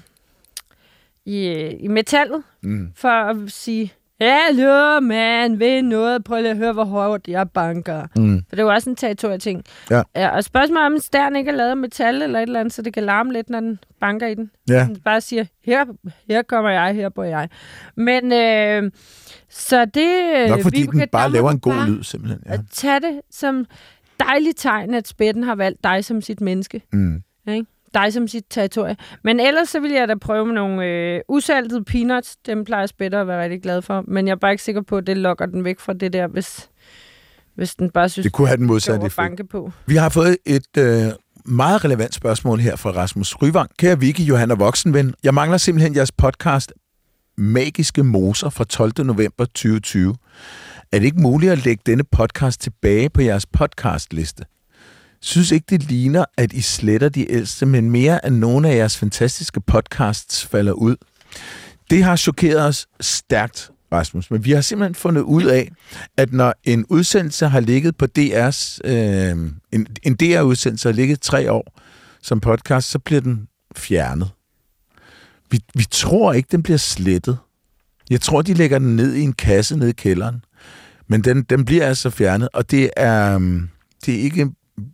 i, i metallet, mm. for at sige, hallo, man, ved noget, prøv lige at høre, hvor hårdt jeg banker. Mm. For det er jo også en territorieting. Ja. Ja, og spørgsmålet om en stern ikke er lavet af metal eller et eller andet, så det kan larme lidt, når den banker i den. Ja. Den bare siger, her, her kommer jeg, her bor jeg. Men, øh, så det... Nok fordi den bare laver en god bare lyd, simpelthen. Ja. At tage det som dejligt tegn, at spætten har valgt dig som sit menneske. Mm. Ikke? Dig som sit territorie. Men ellers så vil jeg da prøve med nogle øh, usaltede peanuts. Dem plejer spætter at være rigtig glad for. Men jeg er bare ikke sikker på, at det lokker den væk fra det der, hvis, hvis den bare synes, det kunne have den modsatte effekt. På. Vi har fået et øh, meget relevant spørgsmål her fra Rasmus Ryvang. Kære Vicky, Johan og voksenven. Jeg mangler simpelthen jeres podcast Magiske Moser fra tolvte november tyve tyve. Er det ikke muligt at lægge denne podcast tilbage på jeres podcastliste? Synes ikke, det ligner, at I sletter de ældste, men mere at nogle af jeres fantastiske podcasts falder ud. Det har chokeret os stærkt, Rasmus, men vi har simpelthen fundet ud af, at når en udsendelse har ligget på D R's, øh, en, en D R-udsendelse har ligget tre år som podcast, så bliver den fjernet. Vi, vi tror ikke, den bliver slettet. Jeg tror, de lægger den ned i en kasse nede i kælderen. Men den, den bliver altså fjernet, og det er, det er ikke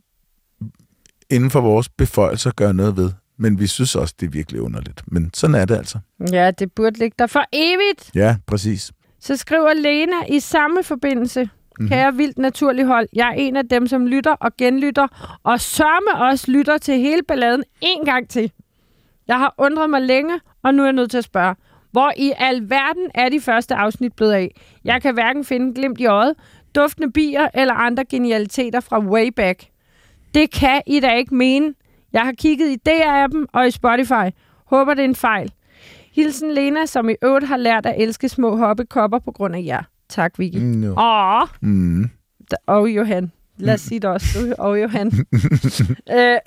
inden for vores beføjelser at gøre noget ved. Men vi synes også, det er virkelig underligt. Men sådan er det altså. Ja, det burde ligge der for evigt. Ja, præcis. Så skriver Lena i samme forbindelse. Mm-hmm. Kære vildt naturlig hold, jeg er en af dem, som lytter og genlytter, og sørme også lytter til hele balladen en gang til. Jeg har undret mig længe, og nu er jeg nødt til at spørge. Hvor i alverden er de første afsnit blevet af? Jeg kan hverken finde glimt i øjet, duftende bier eller andre genialiteter fra way back. Det kan I da ikke mene. Jeg har kigget i D R-appen og i Spotify. Håber, det er en fejl. Hilsen Lena, som i øvrigt har lært at elske små hoppekopper på grund af jer. Tak, Vicky. No. Åh. Mm. Og Johan. Lad os sige det også. Og Johan. øh,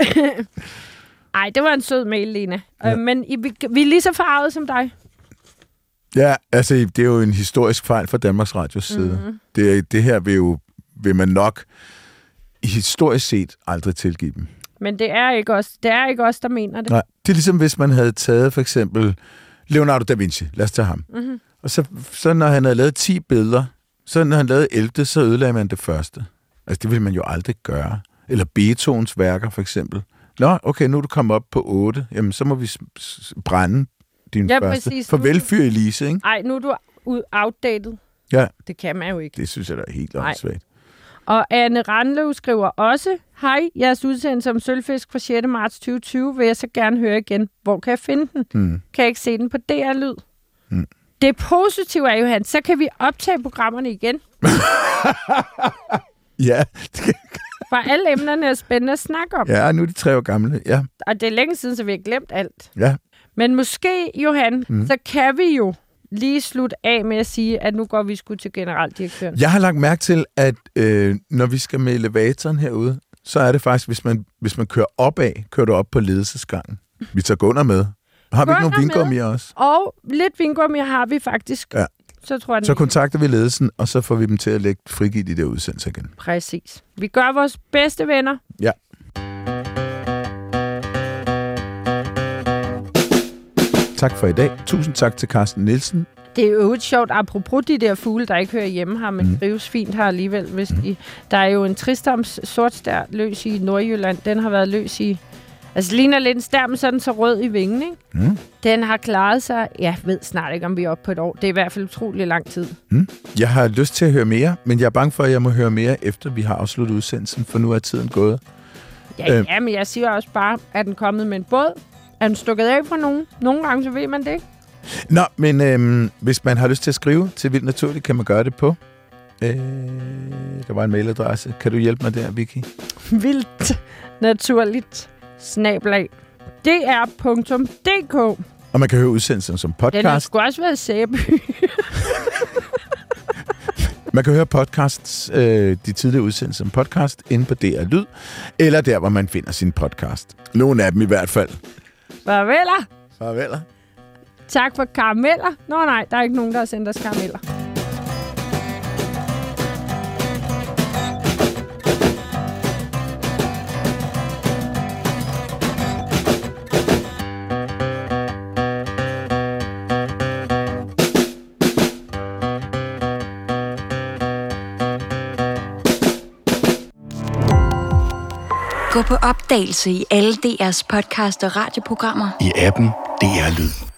Ej, det var en sød mail, Lena. Ja. Øh, men I, vi, vi er lige så farvet som dig. Ja, altså, det er jo en historisk fejl fra Danmarks Radios side. Mm-hmm. Det, det her vil jo vil man nok historisk set aldrig tilgive dem. Men det er ikke os, det er ikke os, der mener det. Nej, det er ligesom, hvis man havde taget for eksempel Leonardo da Vinci. Lad os tage ham. Mm-hmm. Og så, så når han havde lavet ti billeder, så når han lavede ellevte, så ødelagde man det første. Altså, det ville man jo aldrig gøre. Eller Beethovens værker, for eksempel. Nå, okay, nu er du kommet op på otte. Jamen, så må vi brænde din ja, første. Præcis. Farvel, fyr Elise, ikke? Nej, nu er du outdated. Ja. Det kan man jo ikke. Det synes jeg da er helt åndssvagt. Og Anne Randløv skriver også, hej, jeres udsendelse om sølvfisk fra sjette marts tyve tyve vil jeg så gerne høre igen. Hvor kan jeg finde den? Mm. Kan jeg ikke se den på D R-lyd? Mm. Det positive er, Johan, så kan vi optage programmerne igen. Ja. For alle emnerne er spændende at snakke om. Ja, nu er de tre år gamle, ja. Og det er længe siden, så vi har glemt alt. Ja. Men måske, Johan, mm. så kan vi jo lige slutte af med at sige, at nu går vi sgu til generaldirektøren. Jeg har lagt mærke til, at øh, når vi skal med elevatoren herude, så er det faktisk, hvis man, hvis man kører opad, kører du op på ledelsesgangen. Vi tager gunder med. Har vi ikke nogle vingummier også? Og lidt vingummier har vi faktisk. Ja. så tror jeg... Så kontakter vi ledelsen, og så får vi dem til at lægge frigive de der udsendelser igen. Præcis. Vi gør vores bedste venner. Ja. Tak for i dag. Tusind tak til Carsten Nielsen. Det er jo et sjovt, apropos de der fugle, der ikke hører hjemme her, men mm. trives fint her alligevel. Hvis mm. de, der er jo en tristams sortstær løs i Nordjylland. Den har været løs i... Altså, ligner lidt en stær, men sådan så rød i vingen, ikke? Mm. Den har klaret sig... Jeg ved snart ikke, om vi er oppe på et år. Det er i hvert fald utrolig lang tid. Mm. Jeg har lyst til at høre mere, men jeg er bange for, at jeg må høre mere, efter vi har afsluttet udsendelsen, for nu er tiden gået. Ja, øh. ja, men jeg siger også bare, at den kommet med en båd. Er den stukket af fra nogen? Nogle gange, så ved man det ikke. Nå, men øhm, hvis man har lyst til at skrive til Vildt Naturligt, kan man gøre det på... Øh, der var en mailadresse. Kan du hjælpe mig der, Vicky? Vildt naturligt snablag d r punktum d k. Og man kan høre udsendelsen som podcast. Den har sgu også været Sæby. Man kan høre podcasts, øh, de tidligere udsendelser som podcast, inde på D R Lyd, eller der, hvor man finder sin podcast. Nogle af dem i hvert fald. Farveler. Farveler. Tak for karameller. Nå nej, der er ikke nogen, der har sendt os karameller. Gå på opdagelse i alle D R's podcast og radioprogrammer. I appen D R Lyd.